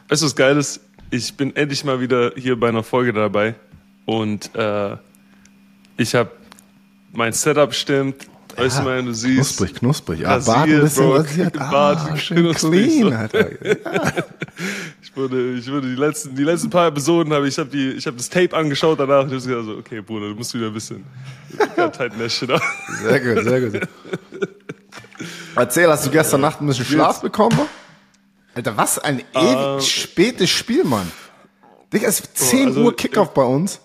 Weißt du, was geil ist? Ich bin endlich mal wieder hier bei einer Folge dabei und ich habe mein Setup stimmt. Ja, weißt du mal, du siehst. Knusprig. Bart ein bisschen rasiert. Schön clean, Alter. Ja. Ich wurde die letzten paar Episoden ich habe das Tape angeschaut danach und ich habe gesagt, so, okay, Bruder, du musst wieder ein bisschen tighten that shit up. Sehr gut. Erzähl, hast du gestern Nacht ein bisschen Schlaf bekommen? Alter, was ein ewig spätes Spiel, Mann. Digga, es ist 10 Uhr Kickoff bei uns.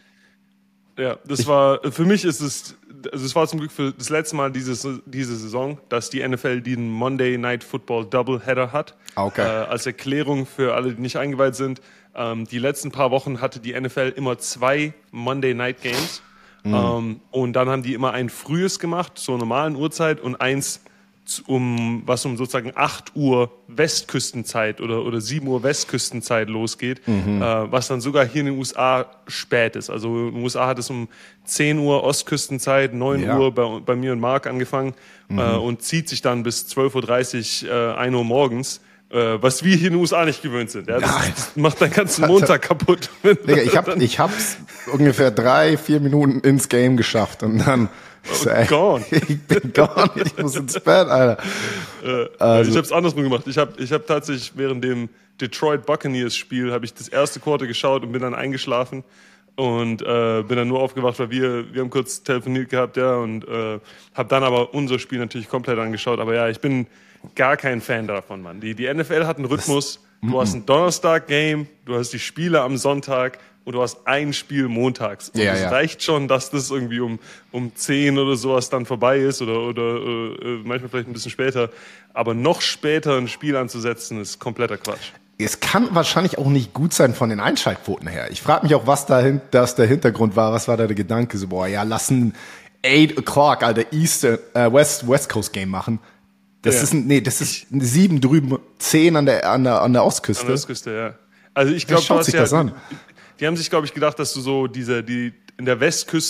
Ja, für mich ist es, also es war zum Glück für das letzte Mal diese Saison, dass die NFL den Monday Night Football Doubleheader hat. Okay. Als Erklärung für alle, die nicht eingeweiht sind. Die letzten paar Wochen hatte die NFL immer 2 Monday Night Games. Und dann haben die immer ein frühes gemacht, zur normalen Uhrzeit, und eins um sozusagen 8 Uhr Westküstenzeit oder 7 Uhr Westküstenzeit losgeht, was dann sogar hier in den USA spät ist. Also in den USA hat es um 10 Uhr Ostküstenzeit, 9 Uhr bei mir und Marc angefangen und zieht sich dann bis 12.30 Uhr, 1 Uhr morgens. Was wir hier in den USA nicht gewöhnt sind. Ja? Das macht deinen ganzen Montag kaputt. Digga, ich hab's ungefähr 3-4 Minuten ins Game geschafft und dann gone. Ich bin gone, ich muss ins Bett, Alter. Ich hab's andersrum gemacht. Ich hab tatsächlich während dem Detroit Buccaneers Spiel habe ich das erste Quarter geschaut und bin dann eingeschlafen und bin dann nur aufgewacht, weil wir haben kurz telefoniert gehabt, ja, und habe dann aber unser Spiel natürlich komplett angeschaut. Aber ja, ich bin gar kein Fan davon, Mann. Die NFL hat einen Rhythmus. Du hast ein Donnerstag-Game, du hast die Spiele am Sonntag und du hast ein Spiel montags. Und es reicht schon, dass das irgendwie um 10 oder sowas dann vorbei ist oder manchmal vielleicht ein bisschen später. Aber noch später ein Spiel anzusetzen, ist kompletter Quatsch. Es kann wahrscheinlich auch nicht gut sein von den Einschaltquoten her. Ich frage mich auch, was der Hintergrund war. Was war da der Gedanke? So, lassen 8 o'clock, Alter, West Coast Game machen. Das ist 7 drüben, 10 an der Ostküste. An der Ostküste, ja. Also ich glaube, die haben sich, glaube ich, gedacht, dass du so in der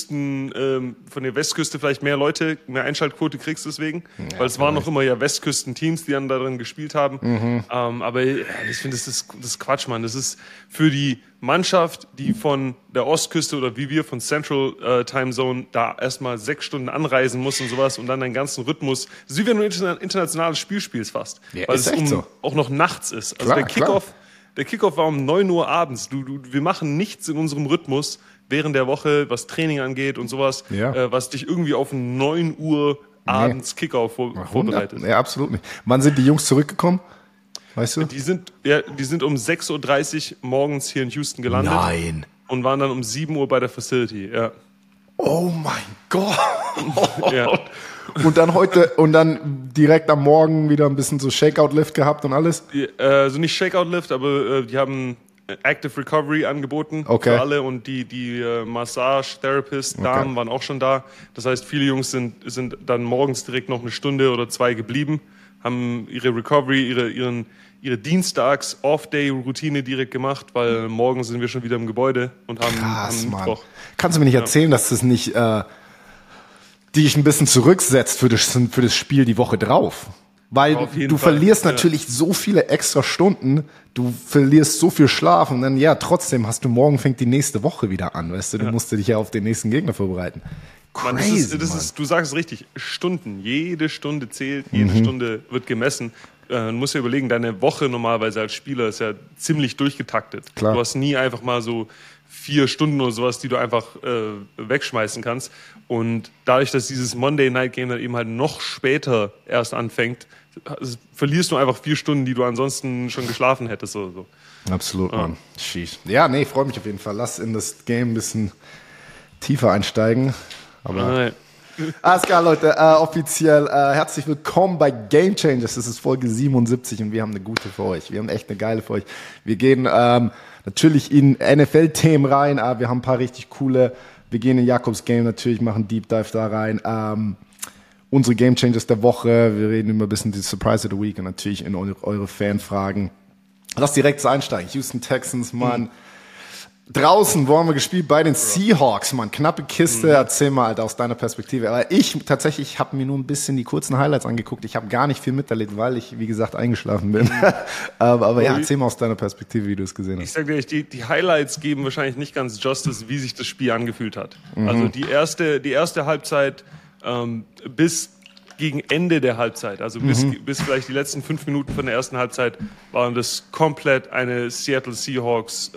von der Westküste vielleicht mehr Einschaltquote kriegst deswegen. Ja, weil es waren noch immer Westküsten-Teams, die dann darin gespielt haben. Aber ich finde, das ist Quatsch, Mann. Das ist für die Mannschaft, die von der Ostküste oder wie wir von Central Time Zone da erstmal 6 Stunden anreisen muss und sowas und dann deinen ganzen Rhythmus. Das ist wie wenn du ein internationales Spiel spielst fast. Ja, weil es auch noch nachts ist. Also der Kickoff war um 9 Uhr abends. Wir machen nichts in unserem Rhythmus während der Woche, was Training angeht und sowas, was dich irgendwie auf 9 Uhr abends Kickoff vorbereitet. Ja, absolut nicht. Wann sind die Jungs zurückgekommen? Weißt du? Die sind um 6.30 Uhr morgens hier in Houston gelandet. Nein. Und waren dann um 7 Uhr bei der Facility, ja. Oh mein Gott. Ja. Und dann direkt am Morgen wieder ein bisschen so Shakeout-Lift gehabt und alles? Also nicht Shakeout-Lift, aber die haben Active Recovery angeboten für alle und die Massage-Therapist-Damen waren auch schon da. Das heißt, viele Jungs sind dann morgens direkt noch 1 Stunde oder 2 geblieben, haben ihre Recovery, ihre Dienstags-Off-Day-Routine direkt gemacht, weil morgen sind wir schon wieder im Gebäude und haben Mann. Kannst du mir nicht erzählen, dass das nicht dich ein bisschen zurücksetzt für das Spiel die Woche drauf? Weil du verlierst natürlich so viele extra Stunden, du verlierst so viel Schlaf und dann, trotzdem morgen fängt die nächste Woche wieder an, weißt du, du musst dich ja auf den nächsten Gegner vorbereiten. Crazy, Mann, du sagst es richtig, Stunden, jede Stunde zählt, jede Stunde wird gemessen. Du musst dir überlegen, deine Woche normalerweise als Spieler ist ja ziemlich durchgetaktet. Klar. Du hast nie einfach mal so 4 Stunden oder sowas, die du einfach wegschmeißen kannst. Und dadurch, dass dieses Monday Night Game dann eben halt noch später erst anfängt, verlierst du einfach 4 Stunden, die du ansonsten schon geschlafen hättest oder so. Absolut, Mann. Sheesh. Ja, freue mich auf jeden Fall. Lass in das Game ein bisschen tiefer einsteigen. Aber alles klar, Leute. Offiziell herzlich willkommen bei Game Changers. Das ist Folge 77 und wir haben eine gute für euch. Wir haben echt eine geile für euch. Wir gehen natürlich in NFL-Themen rein. Wir haben ein paar richtig coole. Wir gehen in Jakobs Game natürlich, machen Deep Dive da rein. Unsere Game Changers der Woche. Wir reden immer ein bisschen die Surprise of the Week und natürlich in eure Fanfragen. Lass direkt einsteigen. Houston Texans, Mann. Draußen, wo haben wir gespielt? Bei den Seahawks, Mann. Knappe Kiste. Erzähl mal, Alter, aus deiner Perspektive. Aber ich habe mir nur ein bisschen die kurzen Highlights angeguckt. Ich habe gar nicht viel miterlebt, weil ich, wie gesagt, eingeschlafen bin. aber ja, erzähl mal aus deiner Perspektive, wie du es gesehen hast. Ich sag dir, die Highlights geben wahrscheinlich nicht ganz Justice, wie sich das Spiel angefühlt hat. Also die erste Halbzeit bis gegen Ende der Halbzeit, also bis vielleicht die letzten 5 Minuten von der ersten Halbzeit, waren das komplett eine Seattle Seahawks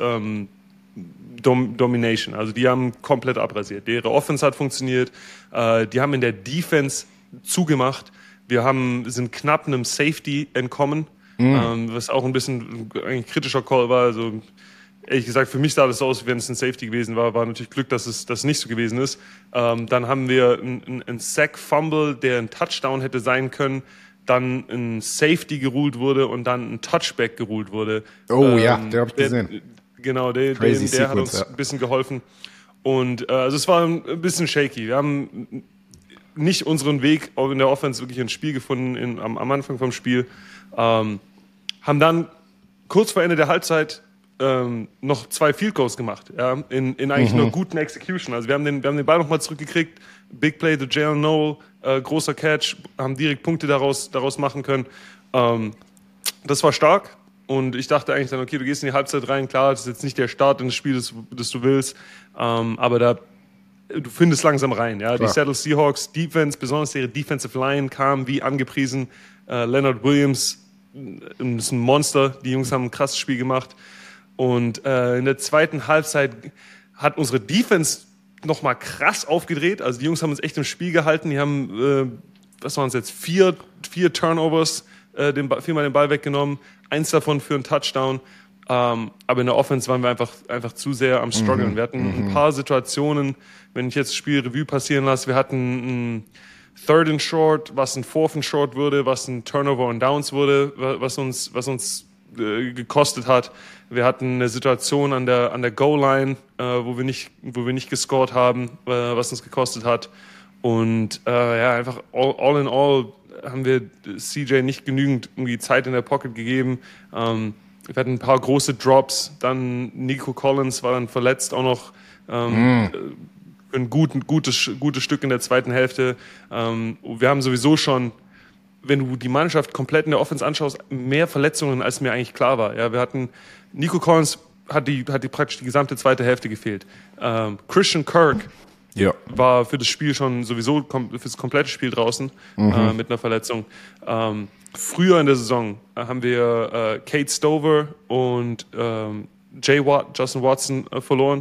Domination. Also die haben komplett abrasiert. Ihre Offense hat funktioniert. Die haben in der Defense zugemacht. Wir sind knapp einem Safety entkommen, was auch ein bisschen ein kritischer Call war. Also ehrlich gesagt, für mich sah das so aus, wie wenn es ein Safety gewesen war. War natürlich Glück, dass es nicht so gewesen ist. Dann haben wir einen Sack-Fumble, der ein Touchdown hätte sein können. Dann ein Safety geruled wurde und dann ein Touchback geruled wurde. Oh ja, der habe ich gesehen. Genau, der hat uns ein bisschen geholfen. Und also es war ein bisschen shaky. Wir haben nicht unseren Weg in der Offense wirklich ins Spiel gefunden am Anfang vom Spiel. Haben dann kurz vor Ende der Halbzeit noch 2 Field Goals gemacht. Ja, in eigentlich nur guten Execution. Also wir haben den Ball nochmal zurückgekriegt. Big Play to Jalen Noel, großer Catch, haben direkt Punkte daraus machen können. Das war stark. Und ich dachte eigentlich dann, okay, du gehst in die Halbzeit rein, klar, das ist jetzt nicht der Start in das Spiel, das du willst, aber du findest langsam rein. Ja? Die Seattle Seahawks Defense, besonders ihre Defensive Line, kam wie angepriesen. Leonard Williams ist ein Monster, die Jungs haben ein krasses Spiel gemacht. Und in der zweiten Halbzeit hat unsere Defense nochmal krass aufgedreht. Also die Jungs haben uns echt im Spiel gehalten. Die haben, was waren es jetzt, 4 Turnovers, 4-mal den Ball weggenommen. 1 davon für einen Touchdown. Aber in der Offense waren wir einfach zu sehr am Struggeln. Wir hatten ein paar Situationen, wenn ich jetzt das Spiel Revue passieren lasse, wir hatten ein 3rd and Short, was ein 4th and Short wurde, was ein Turnover und Downs wurde, was uns gekostet hat. Wir hatten eine Situation an der Goal-Line, wo wir nicht gescored haben, was uns gekostet hat. Und einfach all in all haben wir CJ nicht genügend irgendwie Zeit in der Pocket gegeben. Wir hatten ein paar große Drops. Dann Nico Collins war dann verletzt auch noch ein gutes Stück in der zweiten Hälfte. Wir haben sowieso schon, wenn du die Mannschaft komplett in der Offense anschaust, mehr Verletzungen, als mir eigentlich klar war. Ja, wir hatten Nico Collins hat praktisch die gesamte zweite Hälfte gefehlt. Christian Kirk war für das Spiel schon sowieso für das komplette Spiel draußen mit einer Verletzung. Früher in der Saison haben wir Kate Stover und Justin Watson verloren.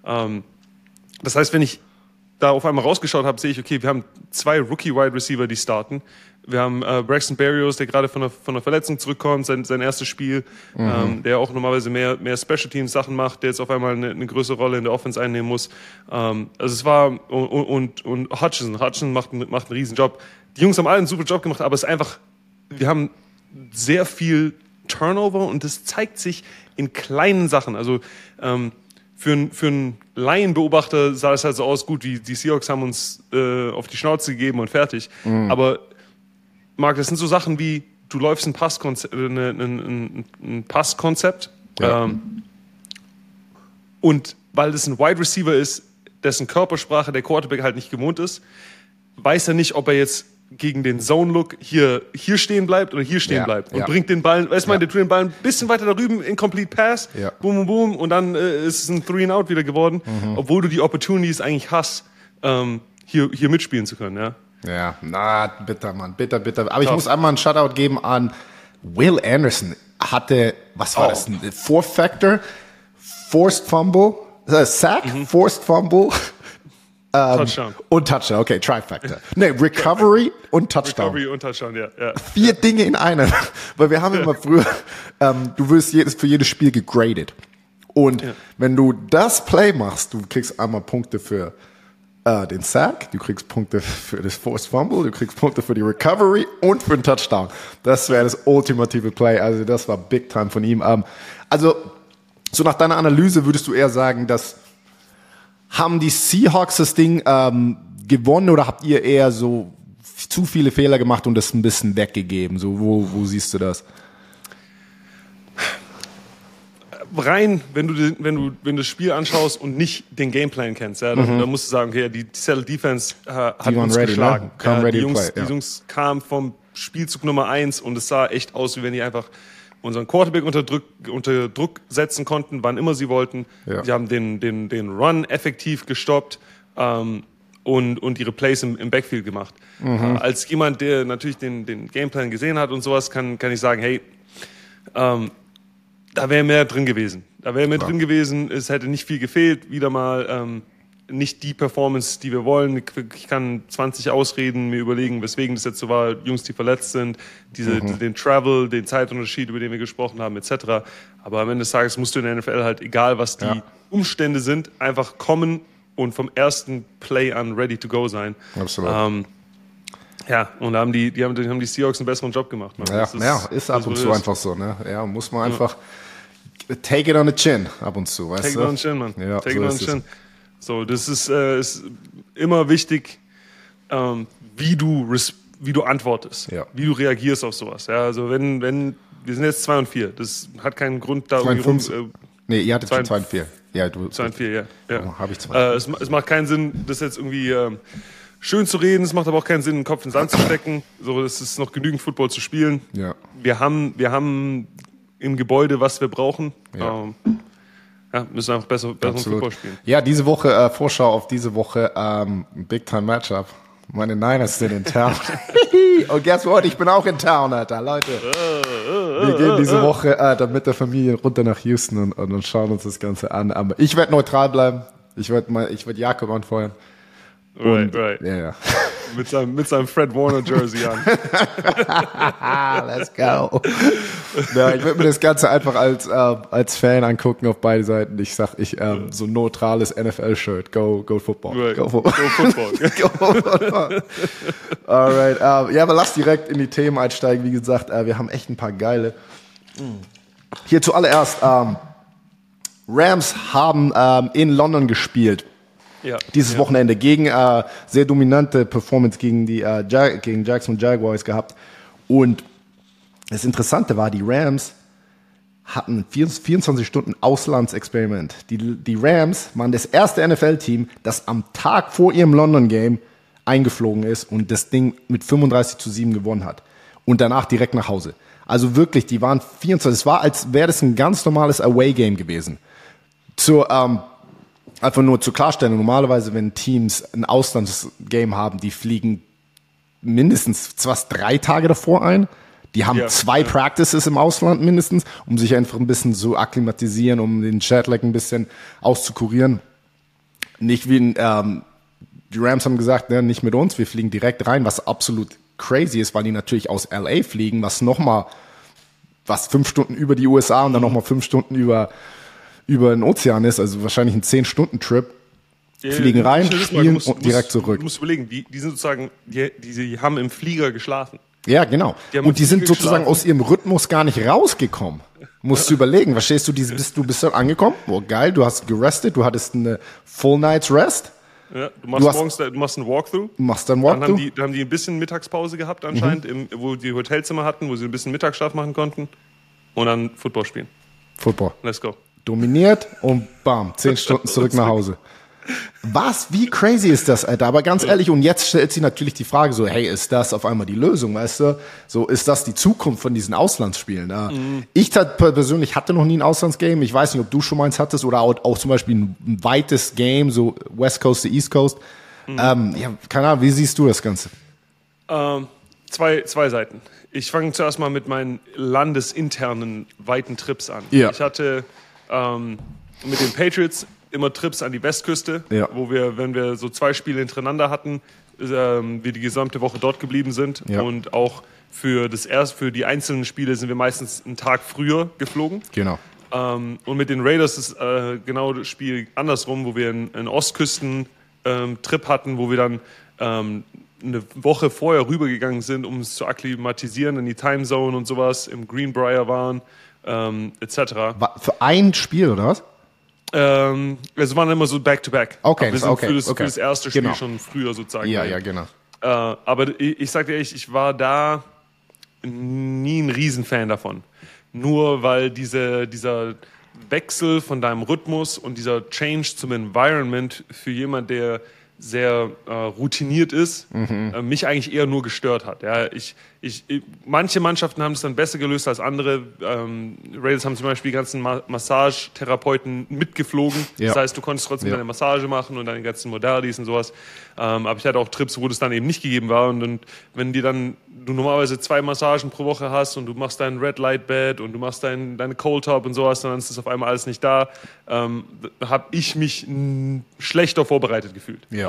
Das heißt, wenn ich da auf einmal rausgeschaut habe, sehe ich, okay, wir haben 2 Rookie-Wide Receiver, die starten. Wir haben Braxton Berrios, der gerade von der Verletzung zurückkommt, sein erstes Spiel, der auch normalerweise mehr Special Teams Sachen macht, der jetzt auf einmal eine größere Rolle in der Offense einnehmen muss. Also es war und Hutchinson macht einen riesen Job. Die Jungs haben alle einen super Job gemacht, aber es ist einfach, wir haben sehr viel Turnover und das zeigt sich in kleinen Sachen. Also für einen Laienbeobachter sah es halt so aus, gut, die Seahawks haben uns auf die Schnauze gegeben und fertig. Aber Marc, das sind so Sachen wie, du läufst ein Passkonzept und weil das ein Wide Receiver ist, dessen Körpersprache der Quarterback halt nicht gewohnt ist, weiß er nicht, ob er jetzt gegen den Zone-Look hier stehen bleibt oder hier stehen bleibt und bringt den Ball, der tut den Ball ein bisschen weiter darüben, Incomplete Pass, boom, boom, boom, und dann ist es ein 3-and-Out wieder geworden, obwohl du die Opportunities eigentlich hast, hier mitspielen zu können, Ja, bitter, Mann, bitter. Aber ich muss einmal einen Shoutout geben an Will Anderson. Hatte, was war das? Ein Fourth Factor, Forced Fumble, Sack, Forced Fumble, Touchdown. Und Touchdown, okay, Trifactor. Recovery und Touchdown. Recovery und Touchdown, ja. 4 Dinge in einem. Weil wir haben immer früher, du wirst für jedes Spiel gegradet. Und wenn du das Play machst, du kriegst einmal Punkte für den Sack, du kriegst Punkte für das Forced Fumble, du kriegst Punkte für die Recovery und für den Touchdown. Das wäre das ultimative Play. Also das war Big Time von ihm. Also so nach deiner Analyse würdest du eher sagen, dass haben die Seahawks das Ding gewonnen oder habt ihr eher so zu viele Fehler gemacht und das ein bisschen weggegeben? So wo siehst du das? rein, wenn du das Spiel anschaust und nicht den Gameplan kennst, ja, dann musst du sagen, okay, die Seattle Defense hat uns geschlagen. Ne? Die Jungs kamen vom Spielzug Nummer 1 und es sah echt aus, wie wenn die einfach unseren Quarterback unter Druck setzen konnten, wann immer sie wollten. Ja. Sie haben den Run effektiv gestoppt und ihre Plays im Backfield gemacht. Als jemand, der natürlich den Gameplan gesehen hat und sowas, kann ich sagen, hey, da wäre mehr drin gewesen. Es hätte nicht viel gefehlt. Wieder mal nicht die Performance, die wir wollen. Ich kann 20 Ausreden mir überlegen, weswegen das jetzt so war. Jungs, die verletzt sind, den Travel, den Zeitunterschied, über den wir gesprochen haben, etc. Aber am Ende des Tages musst du in der NFL halt, egal was die Umstände sind, einfach kommen und vom ersten Play an ready to go sein. Absolut. Ja, und da haben die Seahawks einen besseren Job gemacht. Man. Ist ab und zu einfach so. Ne? Ja, muss man einfach take it on the chin ab und zu. Weißt take du? It on the chin, Mann. Ja, take it on the chin. So, das ist immer wichtig, wie du antwortest, wie du reagierst auf sowas. Ja, also wenn wir sind jetzt 2-4, das hat keinen Grund da irgendwie nee, ihr hattet schon 2-4. Ja, du 2-4, ja. Oh, habe ich 2. Es macht keinen Sinn, das jetzt irgendwie schön zu reden. Es macht aber auch keinen Sinn, den Kopf in den Sand zu stecken. So, es ist noch genügend Football zu spielen. Ja. Wir haben im Gebäude, was wir brauchen. Ja. Müssen einfach besser Football spielen. Ja, diese Woche, Vorschau auf diese Woche, Big-Time-Matchup. Meine Niners sind in town. Und guess what? Ich bin auch in town, Alter, Leute. Wir gehen diese Woche dann mit der Familie runter nach Houston und schauen uns das Ganze an. Aber ich werde neutral bleiben. Ich werd Jakob anfeuern. Right. Ja. Mit seinem Fred Warner Jersey an. Let's go. Ja, ich würde mir das Ganze einfach als Fan angucken auf beide Seiten. Ich sag, so ein neutrales NFL-Shirt. Go Football. Right. Go Football. Go Football. Alright. Ja, aber lass direkt in die Themen einsteigen. Wie gesagt, wir haben echt ein paar geile. Hier zuallererst. Rams haben in London gespielt. Ja, dieses Wochenende gegen sehr dominante Performance gegen die gegen Jacksonville Jaguars gehabt. Und das Interessante war, die Rams hatten 24 Stunden Auslandsexperiment. Die Rams waren das erste NFL-Team, das am Tag vor ihrem London-Game eingeflogen ist und das Ding mit 35-7 gewonnen hat. Und danach direkt nach Hause. Also wirklich, die waren 24. Es war, als wäre das ein ganz normales Away-Game gewesen. Einfach nur zur Klarstellung, normalerweise, wenn Teams ein Auslandsgame haben, die fliegen mindestens fast 3 Tage davor ein. Die haben 2 Practices im Ausland mindestens, um sich einfach ein bisschen zu akklimatisieren, um den Jetlag ein bisschen auszukurieren. Nicht wie die Rams haben gesagt, ne, nicht mit uns, wir fliegen direkt rein, was absolut crazy ist, weil die natürlich aus LA fliegen, was 5 Stunden über die USA und dann nochmal 5 Stunden über den Ozean ist, also wahrscheinlich ein 10-Stunden-Trip, fliegen rein, spielen und direkt zurück. Du musst überlegen, die sind sozusagen, die haben im Flieger geschlafen. Ja, genau. Und die sind sozusagen aus ihrem Rhythmus gar nicht rausgekommen. Musst du überlegen, verstehst du, du bist dort angekommen, geil, du hast gerestet, du hattest eine Full Night's Rest. Ja, du machst einen Walkthrough. Machst dann Walkthrough. Dann haben die ein bisschen Mittagspause gehabt anscheinend, wo die Hotelzimmer hatten, wo sie ein bisschen Mittagsschlaf machen konnten und dann Football spielen. Football. Let's go. Dominiert und bam, 10 Stunden zurück nach Hause. Wie crazy ist das, Alter? Aber ganz ehrlich, und jetzt stellt sich natürlich die Frage so, hey, ist das auf einmal die Lösung, weißt du? So, ist das die Zukunft von diesen Auslandsspielen? Ich persönlich hatte noch nie ein Auslandsgame. Ich weiß nicht, ob du schon mal eins hattest oder auch zum Beispiel ein weites Game, so West Coast to East Coast. Keine Ahnung, wie siehst du das Ganze? Zwei Seiten. Ich fange zuerst mal mit meinen landesinternen weiten Trips an. Ja. Ich hatte mit den Patriots immer Trips an die Westküste, wo wir, wenn wir so 2 Spiele hintereinander hatten, wir die gesamte Woche dort geblieben sind. Ja. Und auch für die einzelnen Spiele sind wir meistens einen Tag früher geflogen. Genau. Und mit den Raiders ist genau das Spiel andersrum, wo wir einen Ostküsten-Trip hatten, wo wir dann eine Woche vorher rübergegangen sind, um es zu akklimatisieren in die Timezone und sowas, im Greenbrier waren, etc. Für ein Spiel, oder was? Es waren immer so Back-to-Back. Okay, wir sind okay, für das erste Spiel genau. schon früher sozusagen. Ja, genau. Aber ich sag dir ehrlich, ich war da nie ein Riesenfan davon. Nur weil dieser Wechsel von deinem Rhythmus und dieser Change zum Environment für jemand, der sehr routiniert ist, mich eigentlich eher nur gestört hat. Ja, manche Mannschaften haben es dann besser gelöst als andere. Raiders haben zum Beispiel die ganzen Massagetherapeuten mitgeflogen. Ja. Das heißt, du konntest trotzdem deine Massage machen und deine ganzen Modalities und sowas. Aber ich hatte auch Trips, wo das dann eben nicht gegeben war. Und wenn du normalerweise 2 Massagen pro Woche hast und du machst dein Red Light Bed und du machst deine Cold Top und sowas, dann ist das auf einmal alles nicht da, habe ich mich schlechter vorbereitet gefühlt. Ja.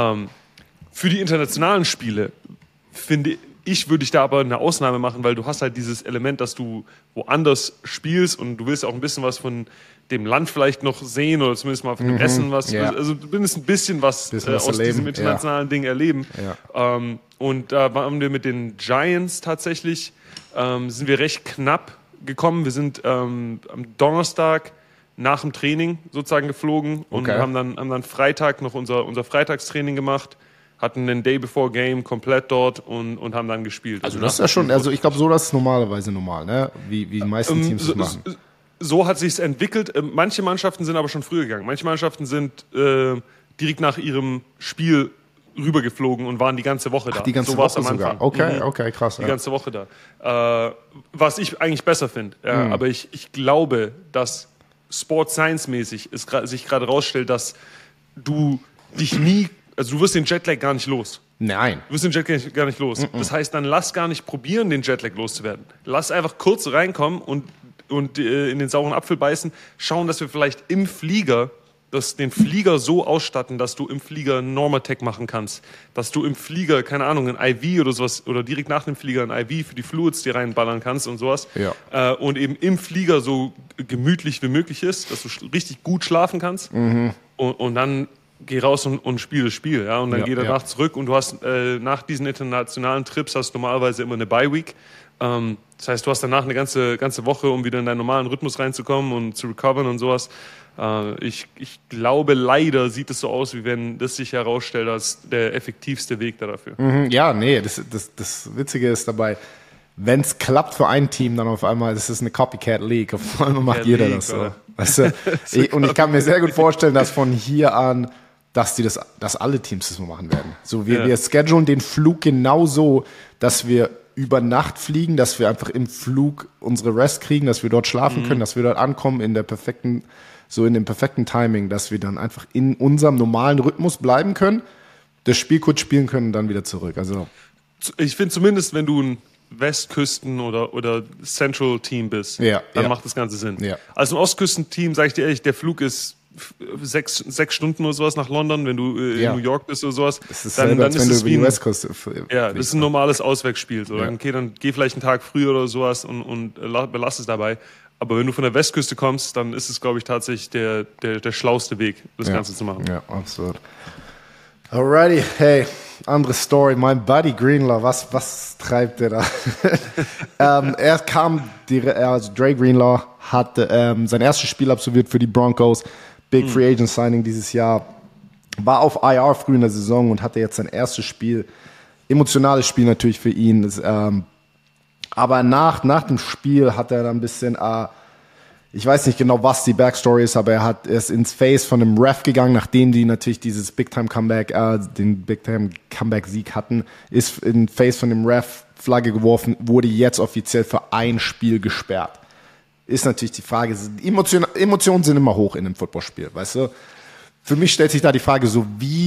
Für die internationalen Spiele würde ich da aber eine Ausnahme machen, weil du hast halt dieses Element, dass du woanders spielst und du willst auch ein bisschen was von dem Land vielleicht noch sehen oder zumindest mal von dem Essen was. Ja. Also du willst ein bisschen was aus diesem internationalen Ding erleben. Ja. Und da waren wir mit den Giants tatsächlich, sind wir recht knapp gekommen. Wir sind am Donnerstag nach dem Training sozusagen geflogen und haben dann Freitag noch unser Freitagstraining gemacht, hatten den Day before Game komplett dort und haben dann gespielt. Also das ist ja schon, also ich glaube so, das ist normalerweise normal, ne? Wie die meisten Teams das machen. So hat sich's entwickelt. Manche Mannschaften sind aber schon früher gegangen. Manche Mannschaften sind direkt nach ihrem Spiel rübergeflogen und waren die ganze Woche da. Die ganze Woche sogar. Okay, krass. Die ganze Woche da. Was ich eigentlich besser finde. Aber ich glaube, dass Sport Science-mäßig sich gerade rausstellt, dass du dich du wirst den Jetlag gar nicht los. Nein. Du wirst den Jetlag gar nicht los. Das heißt, dann lass gar nicht probieren, den Jetlag loszuwerden. Lass einfach kurz reinkommen und in den sauren Apfel beißen. Schauen, dass wir vielleicht im Flieger den Flieger so ausstatten, dass du im Flieger Normatec machen kannst. Dass du im Flieger, keine Ahnung, ein IV oder sowas, oder direkt nach dem Flieger ein IV für die Fluids dir reinballern kannst und sowas. Ja. Und eben im Flieger so gemütlich wie möglich ist, dass du richtig gut schlafen kannst. Und dann geh raus und spiel das Spiel. Ja? Und dann geh danach zurück und du hast nach diesen internationalen Trips hast du normalerweise immer eine Bye-Week. Das heißt, du hast danach eine ganze Woche, um wieder in deinen normalen Rhythmus reinzukommen und zu recovern und sowas. Ich glaube, leider sieht es so aus, wie wenn das sich herausstellt als der effektivste Weg dafür. Ja, nee, das Witzige ist dabei, wenn es klappt für ein Team, dann auf einmal, das ist eine Copycat League. Auf einmal macht jeder League, das so. Weißt du? Und ich kann mir sehr gut vorstellen, dass von hier an, dass alle Teams das so machen werden. So, wir schedulen den Flug genau so, dass wir über Nacht fliegen, dass wir einfach im Flug unsere Rest kriegen, dass wir dort schlafen können, dass wir dort ankommen in dem perfekten Timing, dass wir dann einfach in unserem normalen Rhythmus bleiben können, das Spiel kurz spielen können und dann wieder zurück. Also ich finde zumindest, wenn du ein Westküsten- oder Central-Team bist, dann macht das Ganze Sinn. Ja. Also ein Ostküsten-Team, sage ich dir ehrlich, der Flug ist 6 Stunden oder sowas nach London, wenn du in New York bist oder sowas. Das ist dann ist es wie das ist ein normales Auswärtsspiel. So. Okay, dann geh vielleicht einen Tag früher oder sowas und belass es dabei. Aber wenn du von der Westküste kommst, dann ist es, glaube ich, tatsächlich der schlauste Weg, das Ganze zu machen. Ja, absolut. Alrighty, hey, andere Story. Mein Buddy Greenlaw, was treibt der da? Dre Greenlaw hat sein erstes Spiel absolviert für die Broncos. Big Free Agent Signing dieses Jahr. War auf IR früh in der Saison und hatte jetzt sein erstes Spiel. Emotionales Spiel natürlich für ihn. Aber nach dem Spiel hat er dann ein bisschen, ich weiß nicht genau, was die Backstory ist, aber er ist ins Face von einem Ref gegangen, nachdem die natürlich dieses den Big-Time-Comeback-Sieg hatten, ist in Face von dem Ref, Flagge geworfen, wurde jetzt offiziell für ein Spiel gesperrt. Ist natürlich die Frage, Emotionen sind immer hoch in einem Footballspiel, weißt du? Für mich stellt sich da die Frage so,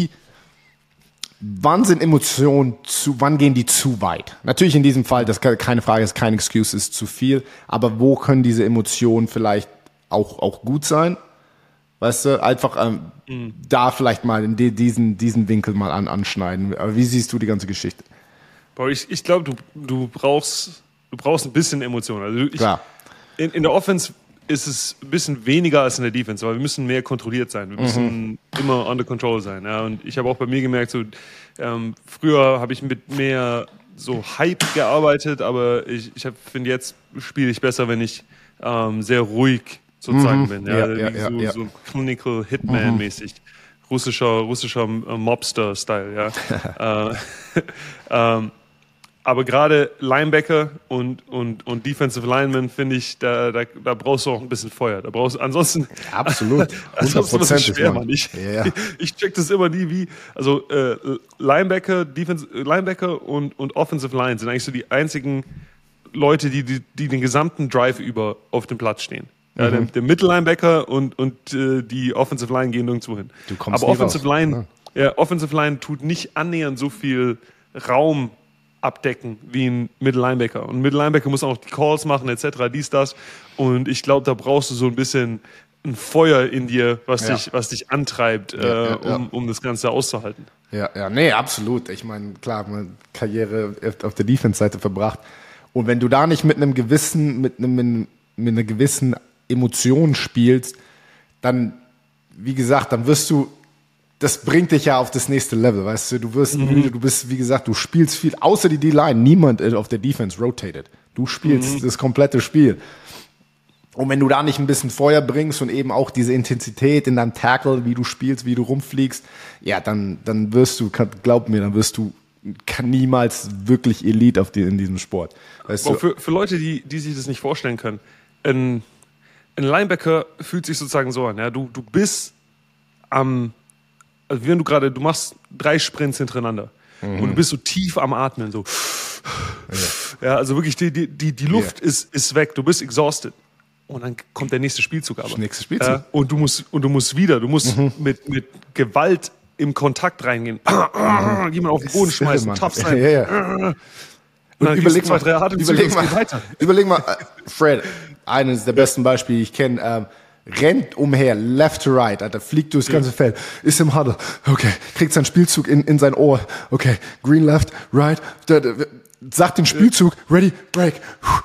wann sind Emotionen wann gehen die zu weit? Natürlich in diesem Fall, das ist keine Frage, ist kein Excuse, ist zu viel, aber wo können diese Emotionen vielleicht auch gut sein? Weißt du, einfach da vielleicht mal in diesen Winkel mal anschneiden. Aber wie siehst du die ganze Geschichte? Boah, ich glaube, du brauchst ein bisschen Emotion. Also klar. In der Offense ist es ein bisschen weniger als in der Defense, weil wir müssen mehr kontrolliert sein. Wir müssen immer under control sein. Ja? Und ich habe auch bei mir gemerkt, so, früher habe ich mit mehr so Hype gearbeitet, aber ich finde, jetzt spiele ich besser, wenn ich sehr ruhig sozusagen bin. Ja? So Clinical Hitman-mäßig. Russischer Mobster-Style. Ja? Aber gerade Linebacker und Defensive Linemen, finde ich, da brauchst du auch ein bisschen Feuer. Da brauchst du ansonsten. Absolut. 100%. Schwer, Mann. Ich check das immer nie, wie. Also Linebacker und Offensive Line sind eigentlich so die einzigen Leute, die den gesamten Drive über auf dem Platz stehen. Ja, der Mittellinebacker und die Offensive Line gehen nirgendwo hin. Aber Offensive Line tut nicht annähernd so viel Raum abdecken wie ein Mittellinebacker. Und ein Mittellinebacker muss auch die Calls machen, etc., dies, das. Und ich glaube, da brauchst du so ein bisschen ein Feuer in dir, was dich antreibt, um das Ganze auszuhalten. Ja, nee, absolut. Ich meine, klar, meine Karriere auf der Defense-Seite verbracht. Und wenn du da nicht mit einer gewissen Emotion spielst, dann, wie gesagt, dann wirst du, das bringt dich ja auf das nächste Level, weißt du, du wirst müde, du bist, wie gesagt, du spielst viel, außer die D-Line, niemand auf der Defense rotated. Du spielst das komplette Spiel. Und wenn du da nicht ein bisschen Feuer bringst und eben auch diese Intensität in deinem Tackle, wie du spielst, wie du rumfliegst, ja, dann wirst du, glaub mir, dann wirst du niemals wirklich Elite in diesem Sport. Weißt du? Für Leute, die sich das nicht vorstellen können, ein Linebacker fühlt sich sozusagen so an, ja, du bist also wenn du machst 3 Sprints hintereinander und du bist so tief am Atmen, so. Ja, also wirklich, die Luft ist weg, du bist exhausted. Und dann kommt der nächste Spielzug aber. Und du musst mit Gewalt im Kontakt reingehen. Jemand auf den Boden schmeißen, tough sein. Und überleg mal, Fred, eines der besten Beispiele, die ich kenne, rennt umher, left to right, Alter, fliegt durchs ganze Feld, ist im Huddle, okay, kriegt seinen Spielzug in sein Ohr, okay, green left, right, sagt den Spielzug, ready, break,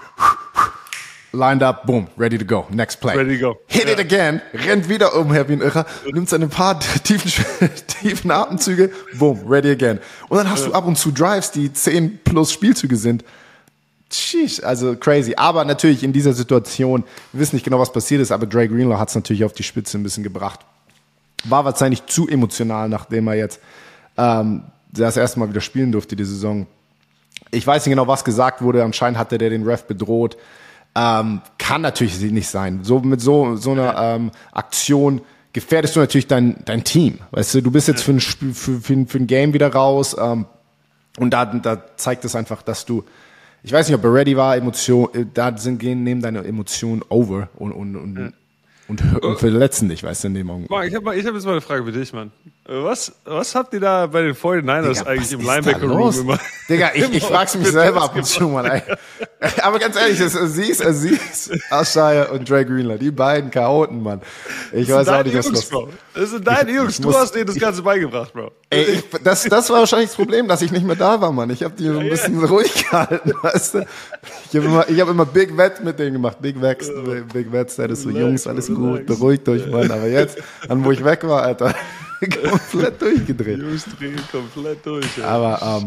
lined up, boom, ready to go, next play. Ready to go. Hit it again, rennt wieder umher wie ein Irrer, nimmt seine paar tiefen Atemzüge, boom, ready again. Und dann hast du ab und zu Drives, die 10 plus Spielzüge sind. Sheesh, also crazy. Aber natürlich in dieser Situation, wir wissen nicht genau, was passiert ist, aber Dre Greenlaw hat es natürlich auf die Spitze ein bisschen gebracht. War wahrscheinlich zu emotional, nachdem er jetzt das erste Mal wieder spielen durfte, die Saison. Ich weiß nicht genau, was gesagt wurde. Anscheinend hatte der den Ref bedroht. Kann natürlich nicht sein. Mit so einer Aktion gefährdest du natürlich dein Team. Weißt du bist jetzt für ein Game wieder raus. Und da zeigt es einfach, dass du, ich weiß nicht, ob er ready war, nehmen deine Emotionen over und verletzen dich, weißt du, in dem Moment. Marc, ich hab jetzt mal eine Frage für dich, Mann. Was habt ihr da bei den 49ers eigentlich im Linebacker-Room gemacht? Digga, ich frag's mich selber ab und zu mal, ey. Aber ganz ehrlich, Aziz Al-Shire und Dre Greenlaw, die beiden Chaoten, Mann. Ich weiß auch nicht, was los ist. Das sind deine Jungs, du hast denen das Ganze beigebracht, Bro. Ey, das war wahrscheinlich das Problem, dass ich nicht mehr da war, Mann. Ich hab die so ein bisschen ruhig gehalten, weißt du. Ich hab immer Big Vets mit denen gemacht. Big Vets, das ist so, Jungs, alles gut, beruhigt euch, Mann. Aber jetzt, wo ich weg war, Alter, komplett durchgedreht. Jungs drehen komplett durch. Ey. Aber,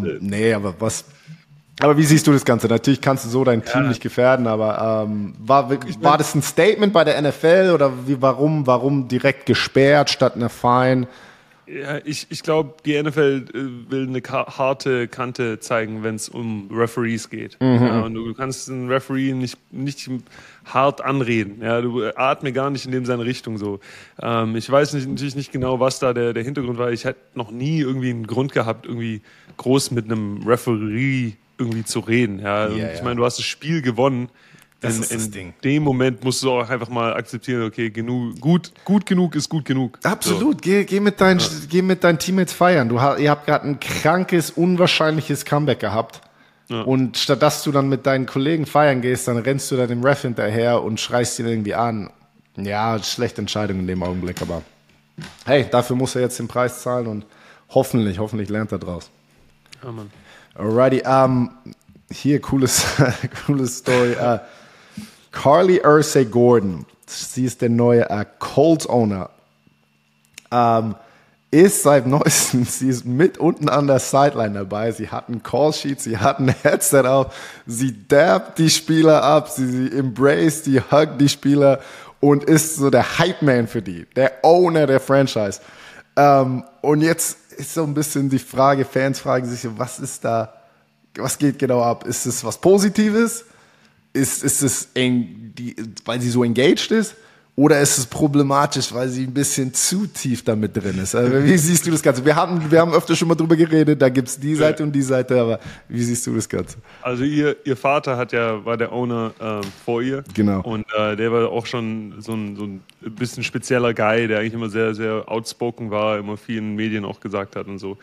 aber wie siehst du das Ganze? Natürlich kannst du so dein Team nicht gefährden, aber war das ein Statement bei der NFL oder warum direkt gesperrt statt einer Fine? Ja, ich glaube, die NFL will eine harte Kante zeigen, wenn es um Referees geht. Ja, und du kannst einen Referee nicht hart anreden. Ja, du atme gar nicht in dem seine Richtung so. Ich weiß natürlich nicht genau, was da der Hintergrund war. Ich hätte noch nie irgendwie einen Grund gehabt, irgendwie groß mit einem Referee irgendwie zu reden. Ja, ich meine, du hast das Spiel gewonnen. In dem Moment musst du auch einfach mal akzeptieren, okay, gut genug ist gut genug. Absolut, so. Geh mit deinen Teammates feiern. Ihr habt gerade ein krankes, unwahrscheinliches Comeback gehabt. Ja. Und statt dass du dann mit deinen Kollegen feiern gehst, dann rennst du da dem Ref hinterher und schreist ihn irgendwie an. Ja, schlechte Entscheidung in dem Augenblick, aber hey, dafür muss er jetzt den Preis zahlen und hoffentlich lernt er draus. Ja, Mann. Alrighty, hier, cooles Story. Carly Ursay Gordon, sie ist der neue Colts-Owner, ist seit neuestem, sie ist mit unten an der Sideline dabei, sie hat einen Callsheet, sie hat ein Headset auf, sie dabbt die Spieler ab, sie embrace, die huggt die Spieler und ist so der Hype-Man für die, der Owner der Franchise. Und jetzt ist so ein bisschen die Frage, Fans fragen sich, was ist da Was geht genau ab? Ist es was Positives? Ist es weil sie so engaged ist? Oder ist es problematisch, weil sie ein bisschen zu tief damit drin ist? Also, wie siehst du das Ganze? Wir haben öfter schon mal drüber geredet, da gibt es die Seite und die Seite, aber wie siehst du das Ganze? Also ihr Vater war der Owner vor ihr. Genau. Und der war auch schon so ein bisschen spezieller Guy, der eigentlich immer sehr, sehr outspoken war, immer vielen Medien auch gesagt hat und so.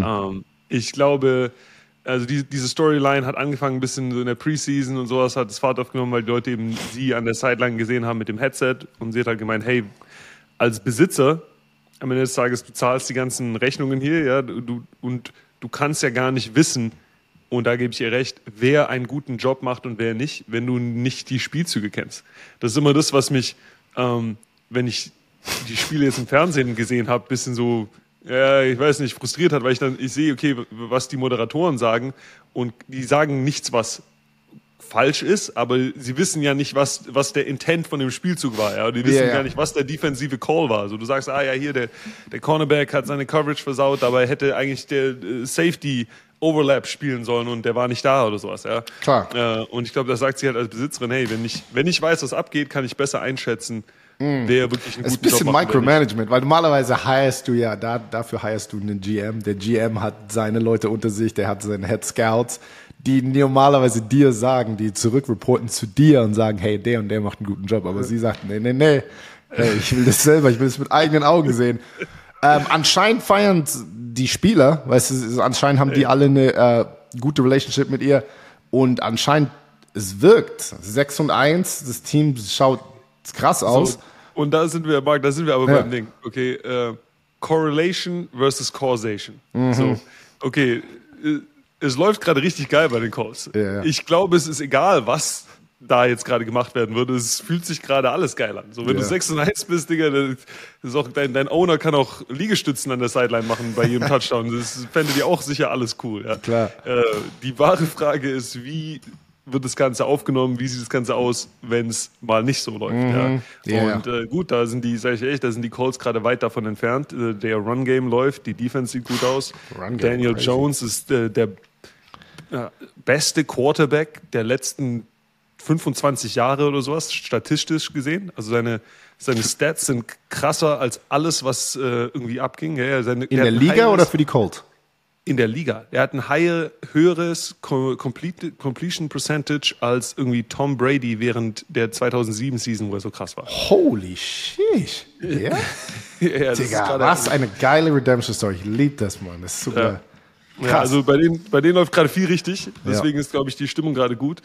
Ich glaube, also diese Storyline hat angefangen ein bisschen so in der Preseason und sowas, hat es Fahrt aufgenommen, weil die Leute eben sie an der Sideline gesehen haben mit dem Headset und sie hat halt gemeint, hey, als Besitzer, am Ende des Tages, du zahlst die ganzen Rechnungen hier, ja, und du kannst ja gar nicht wissen, und da gebe ich ihr recht, wer einen guten Job macht und wer nicht, wenn du nicht die Spielzüge kennst. Das ist immer das, was mich, wenn ich die Spiele jetzt im Fernsehen gesehen habe, ein bisschen so, ja, ich weiß nicht, frustriert hat, weil ich sehe, okay, was die Moderatoren sagen und die sagen nichts, was falsch ist, aber sie wissen ja nicht, was der Intent von dem Spielzug war. Ja? Die wissen gar nicht, was der defensive Call war. Also du sagst, hier, der Cornerback hat seine Coverage versaut, aber er hätte eigentlich der Safety Overlap spielen sollen und der war nicht da oder sowas. Ja? Klar. Und ich glaube, das sagt sie halt als Besitzerin, hey, wenn ich weiß, was abgeht, kann ich besser einschätzen, wer wirklich einen guten Job macht. Das ist ein bisschen Micromanagement, weil normalerweise hirest du ja, dafür hirest du einen GM. Der GM hat seine Leute unter sich, der hat seine Head Scouts, die normalerweise dir sagen, die zurückreporten zu dir und sagen, hey, der und der macht einen guten Job. Aber sie sagt, nee, hey, ich will das selber, ich will es mit eigenen Augen sehen. Anscheinend feiern die Spieler, weißt du, anscheinend haben die alle eine gute Relationship mit ihr und anscheinend es wirkt. 6-1, das Team schaut krass aus. So, und da sind wir, Marc, aber beim Ding. Okay, Correlation versus Causation. So, okay, es läuft gerade richtig geil bei den Calls. Ja. Ich glaube, es ist egal, was da jetzt gerade gemacht werden würde. Es fühlt sich gerade alles geil an. So, wenn du 6-1 bist, Digga, das ist auch, dein Owner kann auch Liegestützen an der Sideline machen bei jedem Touchdown. Das fände die auch sicher alles cool. Ja. Klar. Die wahre Frage ist, wie wird das Ganze aufgenommen, wie sieht das Ganze aus, wenn es mal nicht so läuft. Gut, da sind die Colts gerade weit davon entfernt. Der Run-Game läuft, die Defense sieht gut aus. Daniel Jones ist der beste Quarterback der letzten 25 Jahre oder sowas, statistisch gesehen. Also seine Stats sind krasser als alles, was irgendwie abging. Ja, in der Liga oder für die Colts? In der Liga. Er hat ein höheres Completion Percentage als irgendwie Tom Brady während der 2007-Season, wo er so krass war. Holy shit. Ja? Ja, Digga, was eine geile Redemption-Story. Ich liebe das, Mann. Das ist super. Krass. Ja, also bei denen läuft gerade viel richtig. Deswegen ist, glaube ich, die Stimmung gerade gut.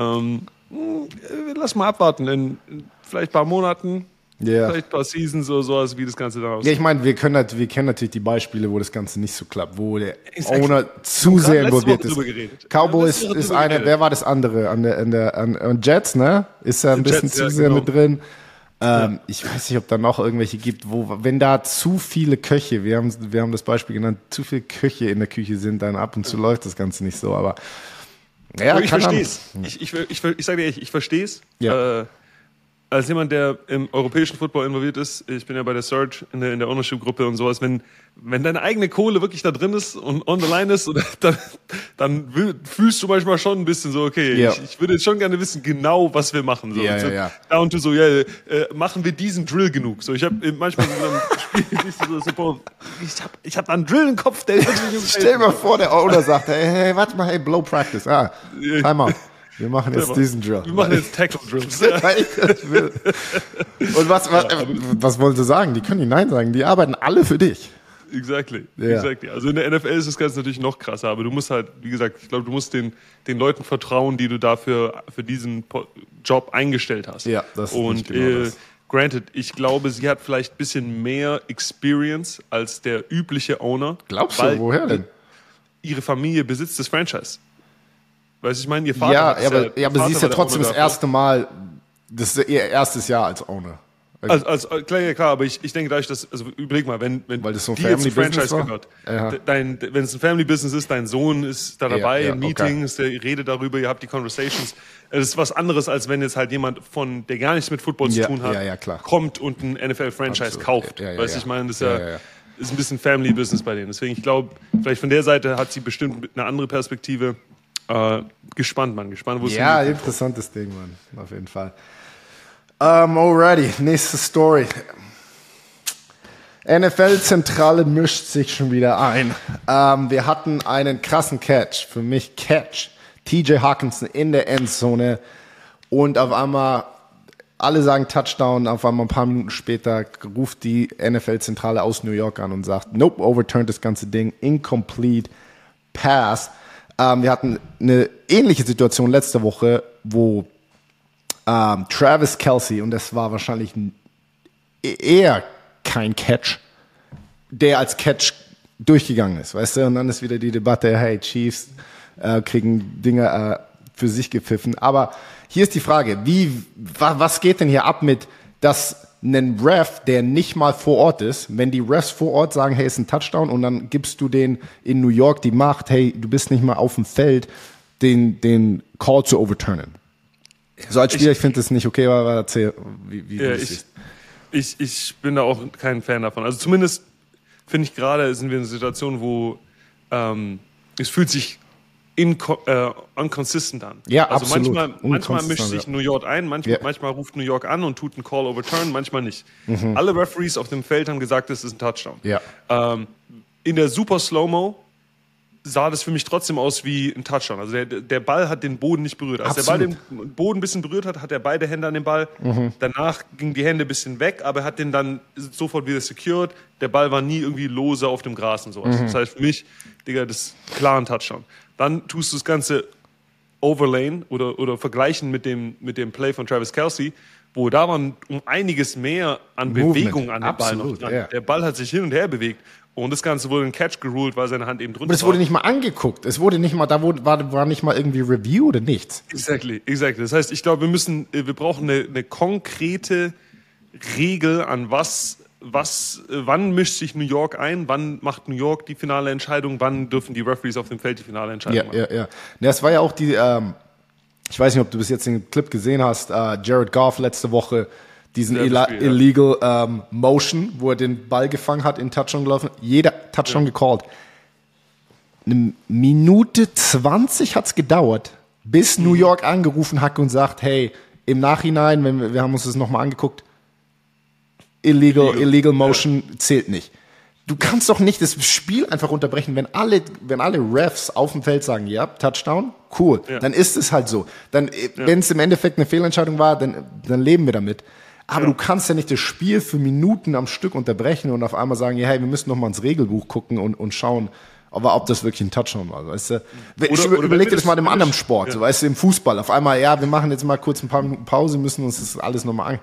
Lass mal abwarten. In vielleicht ein paar Monaten, vielleicht ein paar Seasons oder sowas, wie das Ganze dann aussieht. Ja, ich meine, wir kennen natürlich die Beispiele, wo das Ganze nicht so klappt, wo der Owner zu sehr involviert ist. Cowboys ist einer, wer war das andere? An Jets, ne? Ist er ein bisschen zu sehr mit drin. Ich weiß nicht, ob da noch irgendwelche gibt, wenn da zu viele Köche, wir haben das Beispiel genannt, zu viele Köche in der Küche sind, dann ab und zu läuft das Ganze nicht so, aber ja, ich verstehe es. Ich sage dir ehrlich, ich verstehe es. Ja. Als jemand, der im europäischen Football involviert ist, ich bin ja bei der Surge in der Ownership-Gruppe und sowas, wenn deine eigene Kohle wirklich da drin ist und on the line ist, dann fühlst du manchmal schon ein bisschen so, okay, ich würde jetzt schon gerne wissen, genau, was wir machen. So. Down to so, machen wir diesen Drill genug? So, ich habe manchmal so ein Spiel, ich hab da einen Drill im Kopf, der Stell dir mal vor, der Owner sagt, hey, warte mal, Blow Practice. Timeout. Wir machen jetzt diesen Drill. Wir machen jetzt Tackle Drills. Und was wollen sie sagen? Die können nicht Nein sagen. Die arbeiten alle für dich. Exactly. Also in der NFL ist das Ganze natürlich noch krasser, aber du musst halt, wie gesagt, ich glaube, du musst den Leuten vertrauen, die du dafür für diesen Job eingestellt hast. Ja, das ist und genau das. Granted, ich glaube, sie hat vielleicht ein bisschen mehr Experience als der übliche Owner. Glaubst du, woher denn? Ihre Familie besitzt das Franchise. Weißt du, ich meine, ihr Vater aber sie ist ja trotzdem das erste Mal, das ist ihr erstes Jahr als Owner. Klar, aber ich denke, dadurch, dass, also überleg mal, wenn das so die jetzt ein Franchise war? gehört, wenn es ein Family Business ist, dein Sohn ist da dabei in Meetings, der redet darüber, ihr habt die Conversations. Das ist was anderes, als wenn jetzt halt jemand der gar nichts mit Football zu tun hat, kommt und ein NFL-Franchise kauft. Weißt du, ich meine, das ist ein bisschen Family Business bei denen. Deswegen, ich glaube, vielleicht von der Seite hat sie bestimmt eine andere Perspektive. Gespannt, wo es hingeht. Ja, interessantes Ding, Mann. Auf jeden Fall. Alrighty, nächste Story. NFL-Zentrale mischt sich schon wieder ein. Wir hatten einen krassen Catch. Für mich Catch. TJ Hawkinson in der Endzone. Und auf einmal, alle sagen Touchdown. Auf einmal ein paar Minuten später ruft die NFL-Zentrale aus New York an und sagt, nope, overturned das ganze Ding. Incomplete Pass. Wir hatten eine ähnliche Situation letzte Woche, wo Travis Kelce, und das war wahrscheinlich eher kein Catch, der als Catch durchgegangen ist, weißt du? Und dann ist wieder die Debatte, hey, Chiefs kriegen Dinge für sich gepfiffen. Aber hier ist die Frage, was geht denn hier ab mit, dass ein Ref, der nicht mal vor Ort ist, wenn die Refs vor Ort sagen, hey, ist ein Touchdown, und dann gibst du den in New York die Macht, hey, du bist nicht mal auf dem Feld, den Call zu overturnen. So als Spieler, ich finde das nicht okay, aber erzähl, wie du das siehst. Ich bin da auch kein Fan davon. Also zumindest finde ich gerade, sind wir in einer Situation, wo es fühlt sich inconsistent an. Ja, also absolut. Manchmal mischt sich New York ein, manchmal ruft New York an und tut einen Call overturn, manchmal nicht. Alle Referees auf dem Feld haben gesagt, das ist ein Touchdown. Ja. In der Super Slow-Mo sah das für mich trotzdem aus wie ein Touchdown. Also der Ball hat den Boden nicht berührt. Als der Ball den Boden ein bisschen berührt hat, hat er beide Hände an den Ball. Danach gingen die Hände ein bisschen weg, aber er hat den dann sofort wieder secured. Der Ball war nie irgendwie lose auf dem Gras und sowas. Das heißt für mich, Digga, das ist klar ein Touchdown. Dann tust du das Ganze overlayen oder vergleichen mit dem Play von Travis Kelce, wo da waren um einiges mehr an Bewegung an dem Ball noch dran. Ja. Der Ball hat sich hin und her bewegt. Und das Ganze wurde ein Catch geruled, weil seine Hand eben drunter war. Aber es wurde nicht mal angeguckt. Es wurde nicht mal, war nicht mal irgendwie Review oder nichts. Exactly. Das heißt, ich glaube, wir brauchen eine konkrete Regel an wann mischt sich New York ein, wann macht New York die finale Entscheidung, wann dürfen die Referees auf dem Feld die finale Entscheidung machen. Ja. Das war ja auch die, ich weiß nicht, ob du bis jetzt den Clip gesehen hast, Jared Goff letzte Woche, diesen Illegal Motion, wo er den Ball gefangen hat, in Touchdown gelaufen, jeder Touchdown gecallt. Eine Minute 20 hat's gedauert, bis New York angerufen hat und sagt, hey, im Nachhinein, wir haben uns das nochmal angeguckt, Illegal Motion zählt nicht. Du kannst doch nicht das Spiel einfach unterbrechen, wenn alle Refs auf dem Feld sagen, ja, Touchdown, cool, dann ist es halt so. Dann, wenn es im Endeffekt eine Fehlentscheidung war, dann leben wir damit. Aber du kannst ja nicht das Spiel für Minuten am Stück unterbrechen und auf einmal sagen, ja, hey, wir müssen noch mal ins Regelbuch gucken und schauen, ob das wirklich ein Touchdown war. Weißt du? Überleg dir das mal im anderen Sport, so, weißt du, im Fußball. Auf einmal, ja, wir machen jetzt mal kurz ein paar Minuten Pause, müssen uns das alles nochmal an.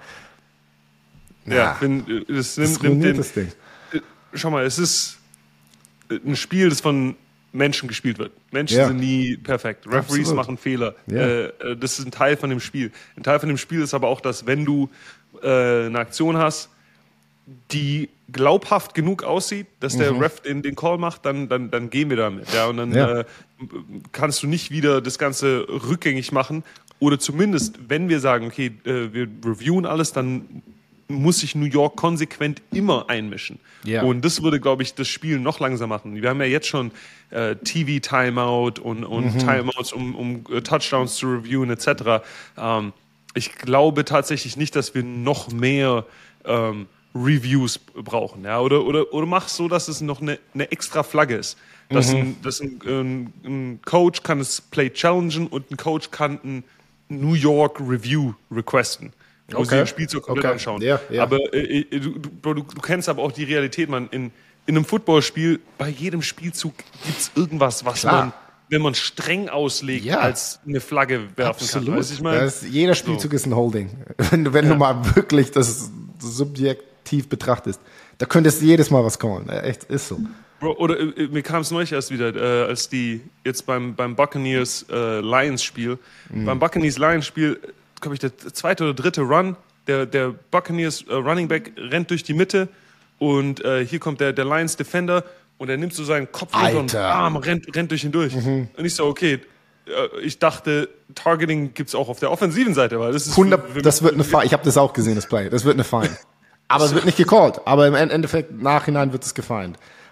Das nimmt das Ding. Schau mal, es ist ein Spiel, das von Menschen gespielt wird. Menschen sind nie perfekt. Referees machen Fehler. Das ist ein Teil von dem Spiel. Ein Teil von dem Spiel ist aber auch, dass wenn du eine Aktion hast, die glaubhaft genug aussieht, dass der Ref den Call macht, dann gehen wir damit. Ja? Und dann kannst du nicht wieder das Ganze rückgängig machen. Oder zumindest, wenn wir sagen, okay, wir reviewen alles, dann muss sich New York konsequent immer einmischen. Yeah. Und das würde, glaube ich, das Spiel noch langsamer machen. Wir haben ja jetzt schon TV-Timeout und Timeouts, um Touchdowns zu reviewen etc. Ich glaube tatsächlich nicht, dass wir noch mehr Reviews brauchen. Ja? Oder mach so, dass es noch eine extra Flagge ist. Dass ein Coach kann das Play challengen und ein Coach kann ein New York Review requesten. Wo sie den Spielzug komplett anschauen. Aber du kennst aber auch die Realität, man. In einem Footballspiel, bei jedem Spielzug gibt es irgendwas, was man, wenn man streng auslegt, als eine Flagge werfen kann. Weißt, ich mein, jeder Spielzug ist ein Holding. Wenn du mal wirklich das subjektiv betrachtest, da könntest du jedes Mal was callen. Echt, ist so. Bro, oder mir kam es neulich erst wieder, als die jetzt beim Buccaneers Lions Spiel, beim Buccaneers Lions Spiel, glaube ich, der zweite oder dritte Run, der Buccaneers Running Back rennt durch die Mitte und hier kommt der Lions Defender und er nimmt so seinen Kopf runter und bam, rennt durch ihn durch. Und ich so, okay, ich dachte, Targeting gibt es auch auf der offensiven Seite, weil das ist 100, das wird eine Fine. Ich habe das auch gesehen, das Play. Das wird eine Fine. Aber es wird nicht gecallt. Aber im Endeffekt, nachhinein wird es gefeind.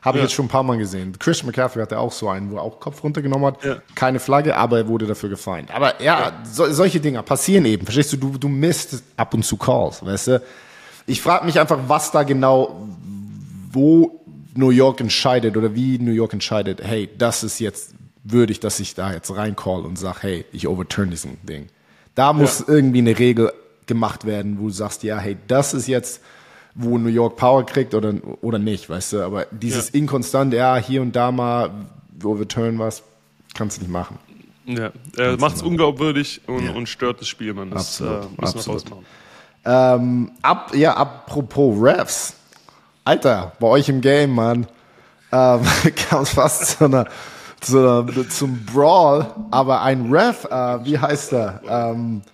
Habe ich jetzt schon ein paar Mal gesehen. Christian McCaffrey hatte auch so einen, wo er auch Kopf runtergenommen hat. Keine Flagge, aber er wurde dafür gefeind. Aber solche Dinger passieren eben. Verstehst du? Du misst ab und zu Calls, weißt du? Ich frage mich einfach, was da genau, wo New York entscheidet oder wie New York entscheidet, hey, das ist jetzt würdig, dass ich da jetzt reincall und sage, hey, ich overturn diesen Ding. Da muss irgendwie eine Regel gemacht werden, wo du sagst, ja, hey, das ist jetzt, wo New York Power kriegt oder nicht, weißt du, aber dieses inkonstant, hier und da mal overturn was, kannst du nicht machen. Ja, macht es unglaubwürdig und stört das Spiel, man. Das absolut. Apropos Refs, Alter, bei euch im Game, Mann, kam es fast zum Brawl, aber ein Ref, wie heißt er?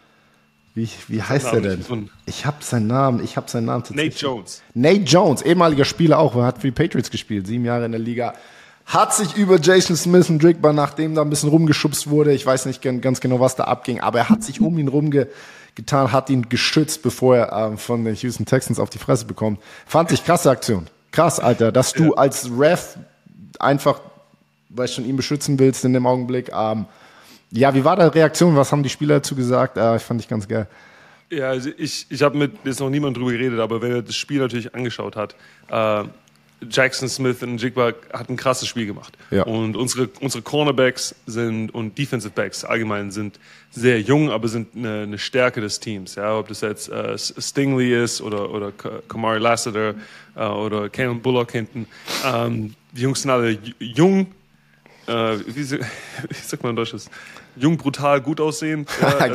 Wie heißt er denn? Ich hab seinen Namen Nate Jones. Nate Jones, ehemaliger Spieler auch, hat für die Patriots gespielt, 7 Jahre in der Liga. Hat sich über Jason Smith und Drigba, nachdem da ein bisschen rumgeschubst wurde, ich weiß nicht ganz genau, was da abging, aber er hat sich um ihn rumgetan, hat ihn geschützt, bevor er von den Houston Texans auf die Fresse bekommt. Fand ich krasse Aktion. Krass, Alter, dass du als Ref einfach, weil du ihn beschützen willst in dem Augenblick, wie war deine Reaktion? Was haben die Spieler dazu gesagt? Fand ich ganz geil. Ja, also ich habe mit jetzt noch niemand drüber geredet, aber wenn er das Spiel natürlich angeschaut hat, Jackson Smith und Jigba hat ein krasses Spiel gemacht. Ja. Und unsere Cornerbacks und Defensive Backs allgemein sind sehr jung, aber sind eine Stärke des Teams. Ja, ob das jetzt Stingley ist oder Kamari Lassiter oder Cameron Bullock hinten. Die Jungs sind alle jung. Wie sagt man in Deutsch? Jung, brutal, gut aussehend.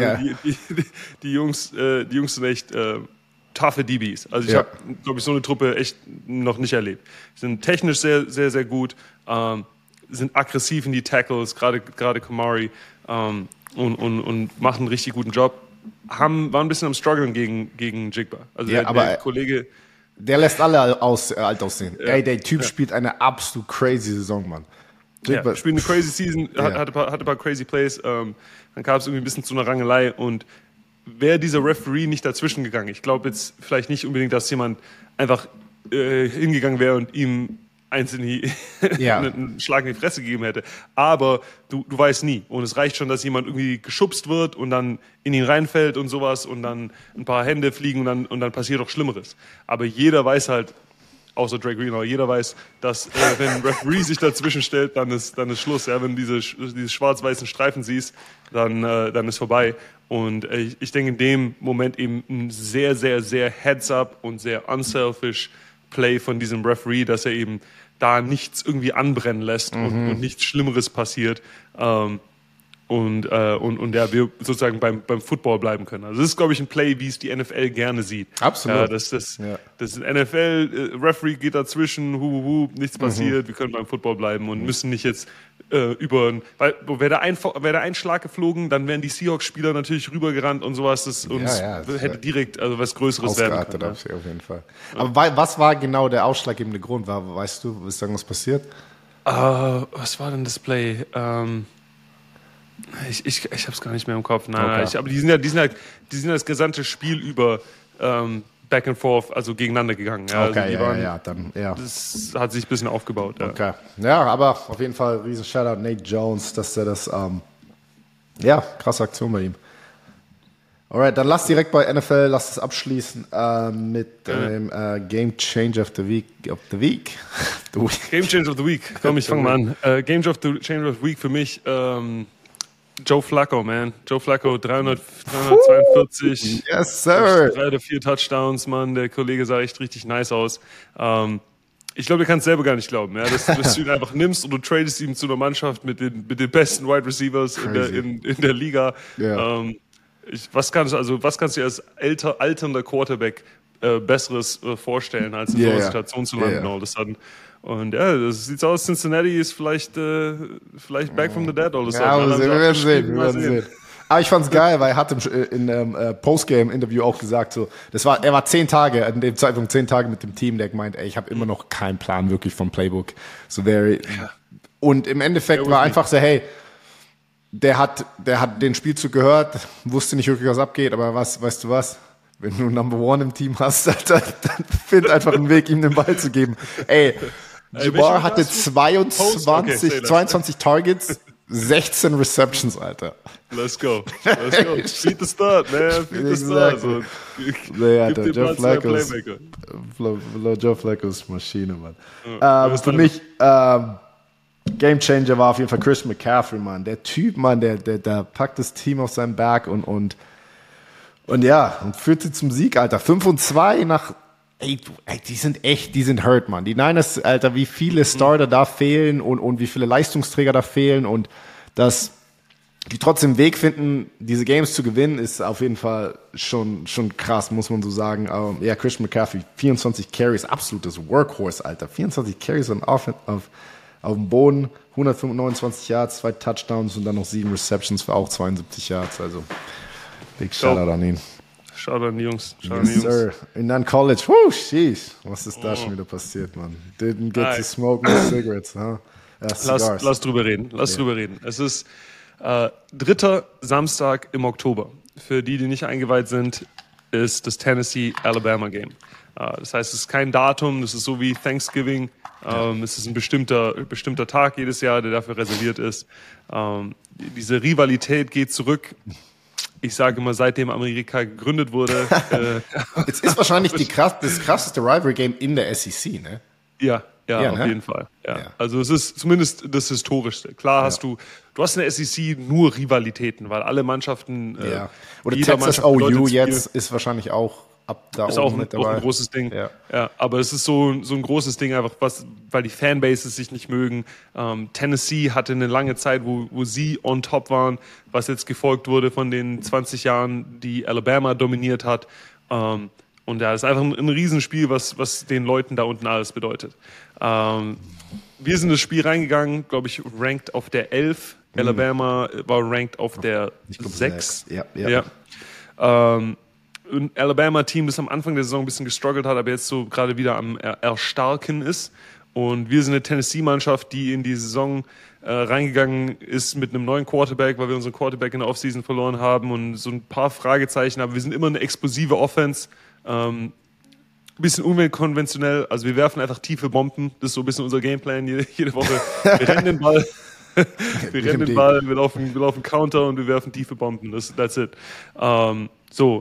Die Jungs sind echt taffe DBs. Also ich habe, glaube ich, so eine Truppe echt noch nicht erlebt. Sind technisch sehr, sehr, sehr gut, sind aggressiv in die Tackles, gerade Kamari, und machen einen richtig guten Job. Waren ein bisschen am Struggeln gegen Jigba. Also der Kollege... Der lässt alle alt aussehen. Ja. Ey, der Typ spielt eine absolut crazy Saison, Mann. Spielt eine crazy Season, hat ein paar crazy Plays. Dann kam es irgendwie ein bisschen zu einer Rangelei und wäre dieser Referee nicht dazwischen gegangen. Ich glaube jetzt vielleicht nicht unbedingt, dass jemand einfach hingegangen wäre und ihm einen Schlag in die Fresse gegeben hätte. Aber du weißt nie. Und es reicht schon, dass jemand irgendwie geschubst wird und dann in ihn reinfällt und sowas und dann ein paar Hände fliegen und dann passiert auch Schlimmeres. Aber jeder weiß halt, außer Dre Greenlaw, jeder weiß, dass wenn ein Referee sich dazwischen stellt, dann ist Schluss. Ja? Wenn du diese schwarz-weißen Streifen siehst, dann ist vorbei. Und ich denke in dem Moment eben ein sehr, sehr, sehr Heads-up und sehr unselfish Play von diesem Referee, dass er eben da nichts irgendwie anbrennen lässt und nichts Schlimmeres passiert. Und wir sozusagen beim Football bleiben können. Also das ist, glaube ich, ein Play, wie es die NFL gerne sieht. Absolut. Das NFL-Referee geht dazwischen, nichts passiert, wir können beim Football bleiben und müssen nicht jetzt wäre der ein Schlag geflogen, dann wären die Seahawks-Spieler natürlich rübergerannt und sowas, das hätte direkt was Größeres werden können. Auf jeden Fall. Aber was war genau der ausschlaggebende Grund? Weißt du, ist irgendwas passiert? Was war denn das Play? Ich habe es gar nicht mehr im Kopf. Nein, aber die sind das gesamte Spiel über back and forth, also gegeneinander gegangen. Ja, okay, also das hat sich ein bisschen aufgebaut. Ja. Okay. Ja, aber auf jeden Fall riesen Shoutout Nate Jones, dass er das, krasse Aktion bei ihm. Alright, dann lass direkt bei NFL, lass es abschließen mit dem Game Change of the Week. Game Change of the Week. Komm, ich fange mal an. Game Change of the Week für mich, Joe Flacco, man. Joe Flacco, 342. Yes, sir. 3 oder 4 Touchdowns, Mann. Der Kollege sah echt richtig nice aus. Ich glaube, ihr kannst selber gar nicht glauben, ja, dass du ihn einfach nimmst und du tradest ihn zu einer Mannschaft mit den besten Wide Receivers in der Liga. Yeah. Was kannst du als alternder Quarterback Besseres vorstellen, als in so einer Situation zu landen all of a sudden? Und das sieht so aus, Cincinnati ist vielleicht back from the dead all of a sudden. Ja, wir werden sehen. Aber ich fand's geil, weil er hat in einem Postgame-Interview auch gesagt, so, er war 10 Tage, an dem Zeitpunkt 10 Tage mit dem Team, der gemeint, ich habe immer noch keinen Plan wirklich vom Playbook. Und im Endeffekt war einfach so, hey, der hat den Spielzug gehört, wusste nicht wirklich, was abgeht, aber weißt du was? Wenn du Number One im Team hast, dann find einfach einen Weg, ihm den Ball zu geben. Ey, Jabbar hatte 22 Targets, 16 Receptions, Alter. Let's go. Beat the start, man. Beat the start. So, nee, Alter, Joe Flacco's Maschine, Mann. Für mich, Game Changer war auf jeden Fall Christian McCaffrey, Mann. Der Typ, Mann, der packt das Team auf seinen Back und führt sie zum Sieg, Alter. 5-2 nach, die sind hurt, Mann. Die Niners, Alter, wie viele Starter da fehlen und wie viele Leistungsträger da fehlen und dass die trotzdem einen Weg finden, diese Games zu gewinnen, ist auf jeden Fall schon krass, muss man so sagen. Christian McCaffrey, 24 Carries, absolutes Workhorse, Alter. 24 Carries auf dem Boden, 129 Yards, 2 Touchdowns und dann noch 7 Receptions für auch 72 Yards. Also, big Shoutout an ihn. Shoutout an die Jungs. Yes, sir. Und dann College. Sheesh. Was ist da schon wieder passiert, man? Didn't get to smoke no cigarettes, huh? Lass drüber reden. Drüber reden. Es ist 3. Samstag im Oktober. Für die nicht eingeweiht sind, ist das Tennessee-Alabama-Game. Das heißt, es ist kein Datum, das ist so wie Thanksgiving. Es ist ein bestimmter Tag jedes Jahr, der dafür reserviert ist. Diese Rivalität geht zurück. Ich sage immer, seitdem Amerika gegründet wurde. Es ist wahrscheinlich das krasseste Rivalry-Game in der SEC, ne? Ja, auf jeden Fall. Ja. Also es ist zumindest das Historischste. Klar du hast in der SEC nur Rivalitäten, weil alle Mannschaften... Oder Texas OU jetzt ist wahrscheinlich auch ab da ist oben mit dabei. Auch ein großes Ding. Ja, aber es ist so ein großes Ding einfach, weil die Fanbases sich nicht mögen. Tennessee hatte eine lange Zeit, wo sie on top waren, was jetzt gefolgt wurde von den 20 Jahren, die Alabama dominiert hat. Und das ist einfach ein Riesenspiel, was den Leuten da unten alles bedeutet. Wir sind das Spiel reingegangen, glaube ich, ranked auf der 11. Alabama war ranked auf der 6. Ja. Ein Alabama-Team, das am Anfang der Saison ein bisschen gestruggelt hat, aber jetzt so gerade wieder am Erstarken ist. Und wir sind eine Tennessee-Mannschaft, die in die Saison reingegangen ist mit einem neuen Quarterback, weil wir unseren Quarterback in der Offseason verloren haben und so ein paar Fragezeichen. Aber wir sind immer eine explosive Offense. Ein bisschen unkonventionell. Also wir werfen einfach tiefe Bomben. Das ist so ein bisschen unser Gameplan jede Woche. Wir rennen den Ball. Wir laufen Counter und wir werfen tiefe Bomben. That's it. Haben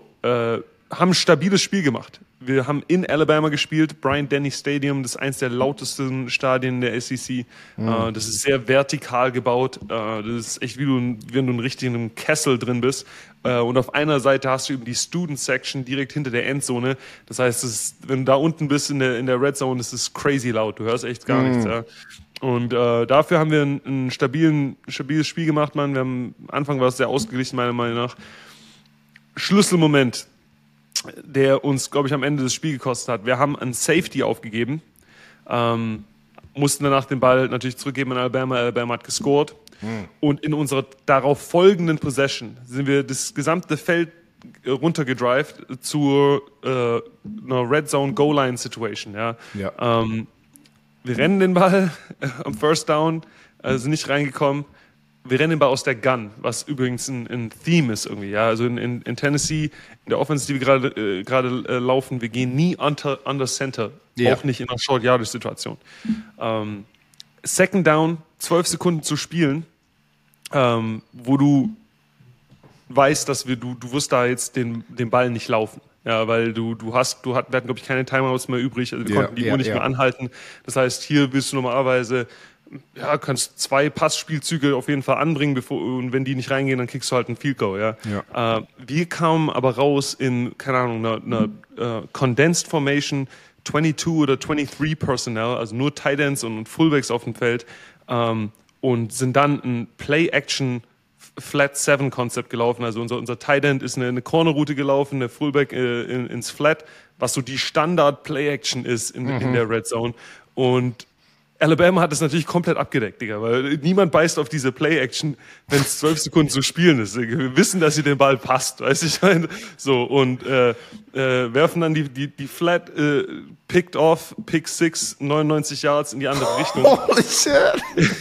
ein stabiles Spiel gemacht. Wir haben in Alabama gespielt, Bryant-Denny Stadium, das ist eins der lautesten Stadien der SEC. Das ist sehr vertikal gebaut. Das ist echt wenn du in richtigen Kessel drin bist. Und auf einer Seite hast du eben die Student Section direkt hinter der Endzone. Das heißt, wenn du da unten bist in der Red Zone, ist es crazy laut. Du hörst echt gar nichts. Ja. Und dafür haben wir ein stabiles Spiel gemacht, Mann. Am Anfang war es sehr ausgeglichen, meiner Meinung nach. Schlüsselmoment, der uns, glaube ich, am Ende das Spiel gekostet hat. Wir haben einen Safety aufgegeben, mussten danach den Ball natürlich zurückgeben an Alabama. Alabama hat gescored. Und in unserer darauf folgenden Possession sind wir das gesamte Feld runtergedrived zu einer Red Zone Goal-Line Situation. Ja. Wir rennen den Ball am First Down, sind nicht reingekommen. Wir rennen den Ball aus der Gun, was übrigens ein Theme ist irgendwie. Ja? Also in Tennessee, in der Offense, die wir gerade laufen, wir gehen nie under Center, auch nicht in einer Short-Yardage-Situation. Second Down, 12 Sekunden zu spielen, wo du weißt, dass du wirst da jetzt den Ball nicht laufen. Ja, weil wir hatten, glaube ich, keine Timeouts mehr übrig, also wir konnten die Uhr nicht mehr anhalten. Das heißt, hier willst du normalerweise, kannst 2 Passspielzüge auf jeden Fall anbringen, und wenn die nicht reingehen, dann kriegst du halt einen Field Goal, ja. Wir kamen aber raus in, keine Ahnung, einer Condensed Formation, 22 oder 23 Personnel, also nur Tight Ends und Fullbacks auf dem Feld, und sind dann ein Play-Action Flat 7 Konzept gelaufen. Also unser Tight End ist eine Corner-Route gelaufen, der Fullback ins Flat, was so die Standard-Play-Action ist in der Red Zone. Und Alabama hat das natürlich komplett abgedeckt, Digga, weil niemand beißt auf diese Play-Action, wenn es 12 Sekunden zu spielen ist. Wir wissen, dass sie den Ball passt, weißt du? So, und werfen dann die Flat, picked off, Pick 6, 99 Yards in die andere Richtung. Holy shit!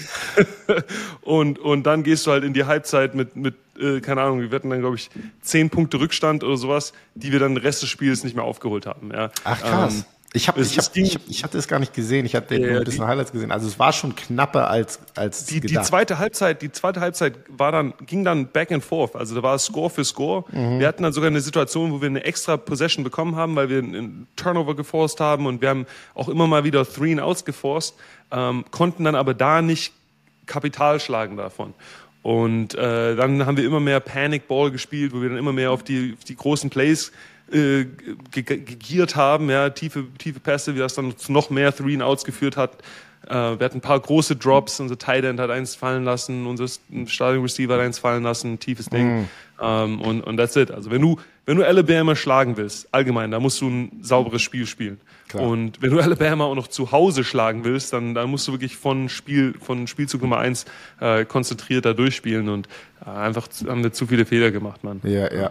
und dann gehst du halt in die Halbzeit mit keine Ahnung, wir hatten dann, glaube ich, 10 Punkte Rückstand oder sowas, die wir dann den Rest des Spiels nicht mehr aufgeholt haben. Ja. Ach, krass. Ich hatte es gar nicht gesehen. Ich hatte nur ein bisschen Highlights gesehen. Also es war schon knapper als die zweite Halbzeit ging dann back and forth. Also da war es Score für Score. Wir hatten dann sogar eine Situation, wo wir eine extra Possession bekommen haben, weil wir einen Turnover geforst haben und wir haben auch immer mal wieder 3-and-Outs geforst, konnten dann aber da nicht Kapital schlagen davon. Und dann haben wir immer mehr Panic Ball gespielt, wo wir dann immer mehr auf die großen Plays gegiert haben, ja, tiefe Pässe, wie das dann zu noch mehr 3-and-Outs geführt hat. Wir hatten ein paar große Drops, unser Tight End hat eins fallen lassen, unser Starting Receiver hat eins fallen lassen, tiefes Ding. Und that's it. Also wenn du Alabama schlagen willst, allgemein, da musst du ein sauberes Spiel spielen. Klar. Und wenn du Alabama auch noch zu Hause schlagen willst, dann musst du wirklich von Spielzug Nummer 1 konzentriert da durchspielen und einfach haben wir zu viele Fehler gemacht, Mann. Ja.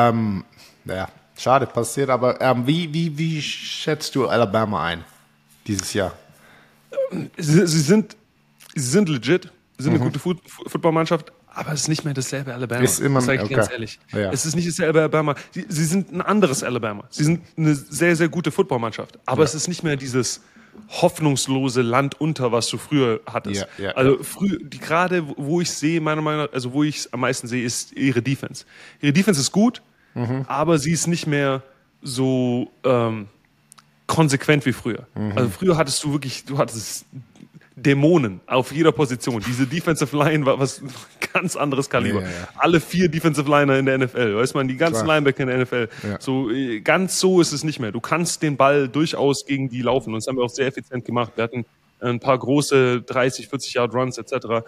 Schade, passiert, aber wie schätzt du Alabama ein dieses Jahr? Sie sind legit, sie sind eine gute Footballmannschaft, aber es ist nicht mehr dasselbe Alabama. Ist immer, das sage ich ganz ehrlich. Ja. Es ist nicht dasselbe Alabama. Sie sind ein anderes Alabama. Sie sind eine sehr, sehr gute Footballmannschaft, aber es ist nicht mehr dieses hoffnungslose Land unter, was du früher hattest. Ja. Also gerade wo ich sehe, meiner Meinung nach, also wo ich es am meisten sehe, ist ihre Defense. Ihre Defense ist gut, aber sie ist nicht mehr so konsequent wie früher. Also früher hattest du hattest Dämonen auf jeder Position. Diese Defensive Line war was ganz anderes Kaliber. Ja. Alle 4 Defensive Liner in der NFL, weiß man, die ganzen Linebacker in der NFL. Ja. So ganz so ist es nicht mehr. Du kannst den Ball durchaus gegen die laufen und das haben wir auch sehr effizient gemacht. Wir hatten ein paar große 30, 40 Yard Runs etc.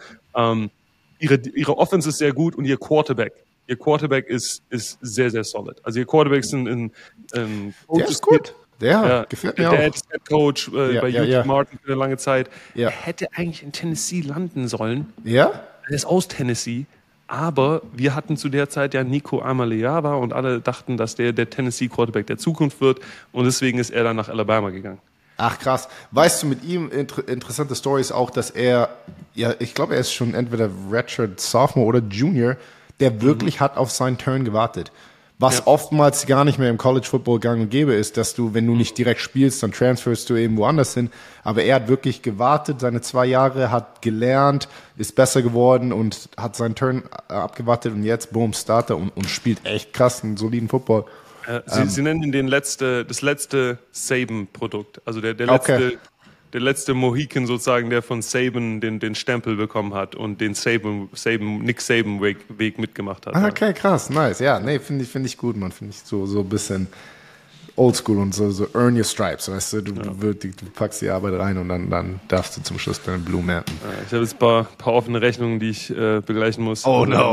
Ihre Offense ist sehr gut und ihr Quarterback ist sehr, sehr solid. Also ihr Quarterback ist ein der ist gut. Der gefällt mir auch. Der ist Head Coach bei UT Martin für eine lange Zeit. Ja. Er hätte eigentlich in Tennessee landen sollen. Ja? Er ist aus Tennessee. Aber wir hatten zu der Zeit ja Nico Amaleava und alle dachten, dass der Tennessee Quarterback der Zukunft wird. Und deswegen ist er dann nach Alabama gegangen. Ach krass. Weißt du, mit ihm interessante Story ist auch, dass ich glaube, er ist schon entweder Redshirt Sophomore oder Junior, der wirklich hat auf seinen Turn gewartet. Was oftmals gar nicht mehr im College Football gang und gäbe ist, dass du, wenn du nicht direkt spielst, dann transferst du eben woanders hin. Aber er hat wirklich gewartet, seine 2 Jahre, hat gelernt, ist besser geworden und hat seinen Turn abgewartet und jetzt, boom, Starter und spielt echt krass, einen soliden Football. Sie nennen ihn das letzte Saban-Produkt. Also der letzte Mohican sozusagen, der von Saban den Stempel bekommen hat und den Nick Saban Weg mitgemacht hat. Okay, krass, nice. Ja, nee, finde ich gut, man. Finde ich so ein bisschen oldschool und so earn your stripes, weißt du? Du packst die Arbeit rein und dann darfst du zum Schluss deine Blumen ernten. Ich habe jetzt ein paar offene Rechnungen, die ich begleichen muss. Oh no.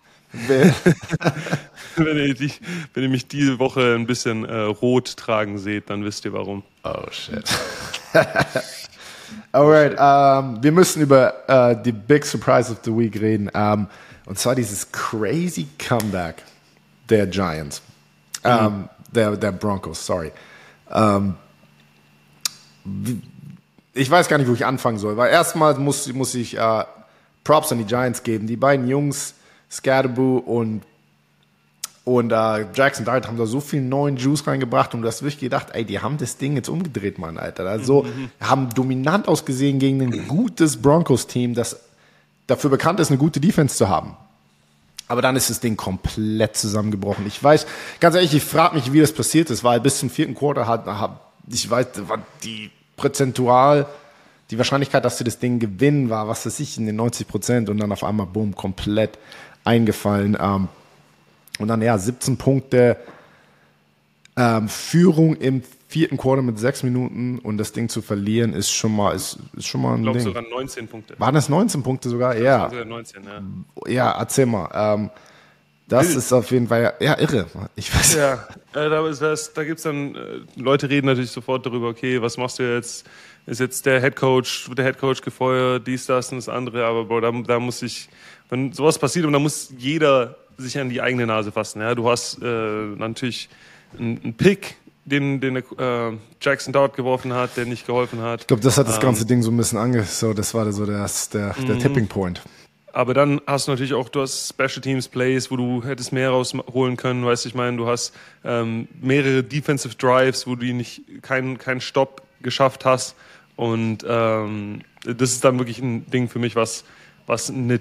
Wenn ihr mich diese Woche ein bisschen rot tragen seht, dann wisst ihr warum. Oh shit. Alright, wir müssen über die Big Surprise of the Week reden. Und zwar dieses crazy Comeback der Giants. Der Broncos, sorry. Ich weiß gar nicht, wo ich anfangen soll, weil erstmal muss ich Props an die Giants geben. Die beiden Jungs, Scadaboo und Jackson Dart haben da so viel neuen Juice reingebracht und du hast wirklich gedacht, ey, die haben das Ding jetzt umgedreht, Mann, Alter. Also haben dominant ausgesehen gegen ein gutes Broncos-Team, das dafür bekannt ist, eine gute Defense zu haben. Aber dann ist das Ding komplett zusammengebrochen. Ich weiß, ganz ehrlich, ich frage mich, wie das passiert ist, weil bis zum 4. Quarter ich weiß, die prozentual, die Wahrscheinlichkeit, dass sie das Ding gewinnen, war, was weiß ich, in den 90% und dann auf einmal, boom, komplett eingefallen. Und dann, 17 Punkte Führung im 4. Quarter mit 6 Minuten und das Ding zu verlieren ist schon mal ein Ding. Ich glaube sogar 19 Punkte. Waren das 19 Punkte sogar? Ja. Das waren 19, ja. Ja, erzähl mal. Das ist auf jeden Fall, irre. Ich weiß. Ja, da gibt's dann, Leute reden natürlich sofort darüber, okay, was machst du jetzt? Ist jetzt der Head Coach gefeuert, dies, das und das andere, aber Bro, da muss wenn sowas passiert, und da muss jeder sich an die eigene Nase fassen. Ja? Du hast natürlich einen Pick, den Jackson Dart geworfen hat, der nicht geholfen hat. Ich glaube, das hat das ganze Ding so ein bisschen das war so der Tipping Point. Aber dann hast du natürlich auch, du hast Special Teams Plays, wo du hättest mehr rausholen können, weißt du, ich meine, du hast mehrere Defensive Drives, wo du keinen Stopp geschafft hast. Und das ist dann wirklich ein Ding für mich, was eine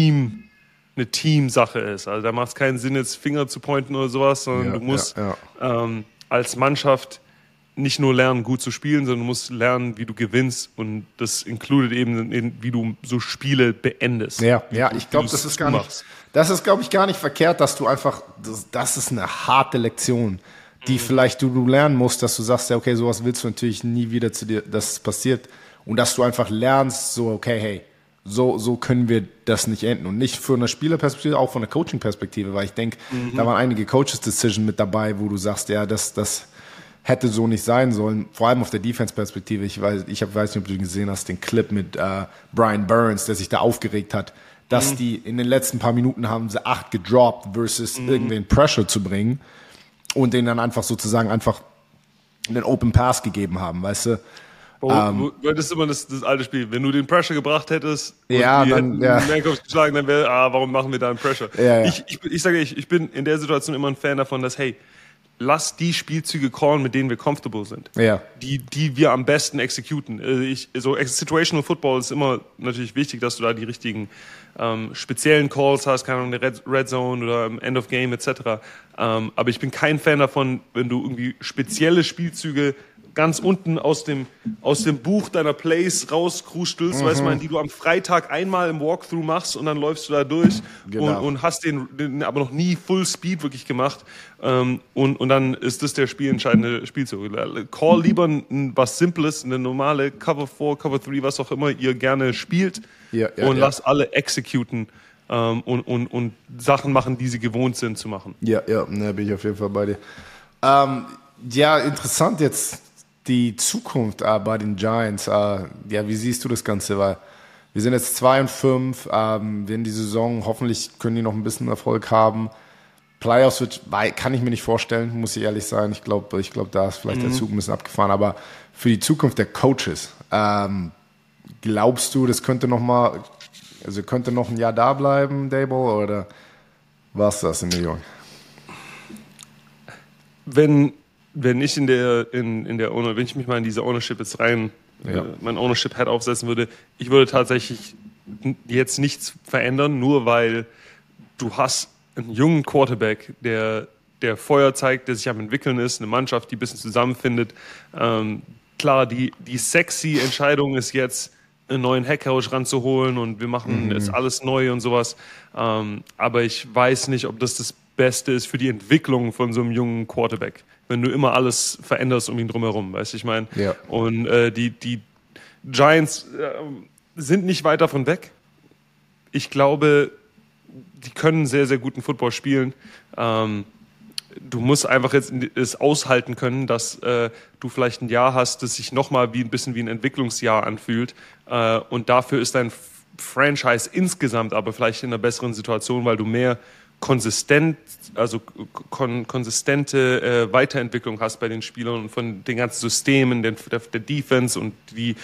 Teamsache ist. Also da macht es keinen Sinn, jetzt Finger zu pointen oder sowas, sondern du musst als Mannschaft nicht nur lernen, gut zu spielen, sondern du musst lernen, wie du gewinnst, und das inkludiert eben, wie du so Spiele beendest. Ja, ich glaube, das ist glaube ich, gar nicht verkehrt, dass du einfach, das ist eine harte Lektion, die vielleicht du lernen musst, dass du sagst, ja, okay, sowas willst du natürlich nie wieder zu dir, dass es passiert, und dass du einfach lernst, so, okay, hey, so können wir das nicht enden. Und nicht von einer Spielerperspektive, auch von einer Coaching-Perspektive, weil ich denke, da waren einige Coaches-Decisions mit dabei, wo du sagst, ja, das hätte so nicht sein sollen, vor allem auf der Defense-Perspektive. Ich weiß nicht, ob du gesehen hast, den Clip mit Brian Burns, der sich da aufgeregt hat, dass die in den letzten paar Minuten haben sie 8 gedroppt, versus irgendwen Pressure zu bringen und denen dann einfach sozusagen einen Open Pass gegeben haben, weißt du? Das ist immer das alte Spiel. Wenn du den Pressure gebracht hättest und dann hätten den Mankoff geschlagen, dann wäre, warum machen wir da einen Pressure? Ja. Ich sage, ich bin in der Situation immer ein Fan davon, dass, hey, lass die Spielzüge callen, mit denen wir comfortable sind. Ja. Die wir am besten executen. Situational Football ist immer natürlich wichtig, dass du da die richtigen speziellen Calls hast, keine Ahnung, eine Red Zone oder End of Game etc. Aber ich bin kein Fan davon, wenn du irgendwie spezielle Spielzüge ganz unten aus dem Buch deiner Plays rauskrustelst, weißt du, die du am Freitag einmal im Walkthrough machst und dann läufst du da durch und hast den aber noch nie Full Speed wirklich gemacht, und dann ist das der spielentscheidende Spielzug. Call lieber was Simples, eine normale Cover 4, Cover 3, was auch immer ihr gerne spielt, lass alle executen und Sachen machen, die sie gewohnt sind zu machen. Ja, bin ich auf jeden Fall bei dir. Interessant jetzt die Zukunft bei den Giants. Wie siehst du das Ganze? Weil wir sind jetzt 2-5, werden die Saison, hoffentlich können die noch ein bisschen Erfolg haben. Playoffs kann ich mir nicht vorstellen, muss ich ehrlich sein. Ich glaube, da ist vielleicht der Zug ein bisschen abgefahren. Aber für die Zukunft der Coaches, glaubst du, das könnte noch ein Jahr da bleiben, Daboll, oder war es das in New York? Wenn ich wenn ich mich mal in diese Ownership jetzt mein Ownership Hat aufsetzen würde, ich würde tatsächlich jetzt nichts verändern, nur weil du hast einen jungen Quarterback, der Feuer zeigt, der sich am entwickeln ist, eine Mannschaft, die ein bisschen zusammenfindet. Klar, die sexy Entscheidung ist jetzt, einen neuen Headcoach ranzuholen und wir machen jetzt alles neu und sowas. Aber ich weiß nicht, ob das Beste ist für die Entwicklung von so einem jungen Quarterback, wenn du immer alles veränderst um ihn drumherum, weißt du, ich meine. Ja. Und die Giants sind nicht weit davon weg. Ich glaube, die können sehr, sehr guten Football spielen. Du musst einfach jetzt es aushalten können, dass du vielleicht ein Jahr hast, das sich nochmal ein bisschen wie ein Entwicklungsjahr anfühlt. Und dafür ist dein Franchise insgesamt aber vielleicht in einer besseren Situation, weil du mehr konsistente Weiterentwicklung hast bei den Spielern und von den ganzen Systemen, der Defense und die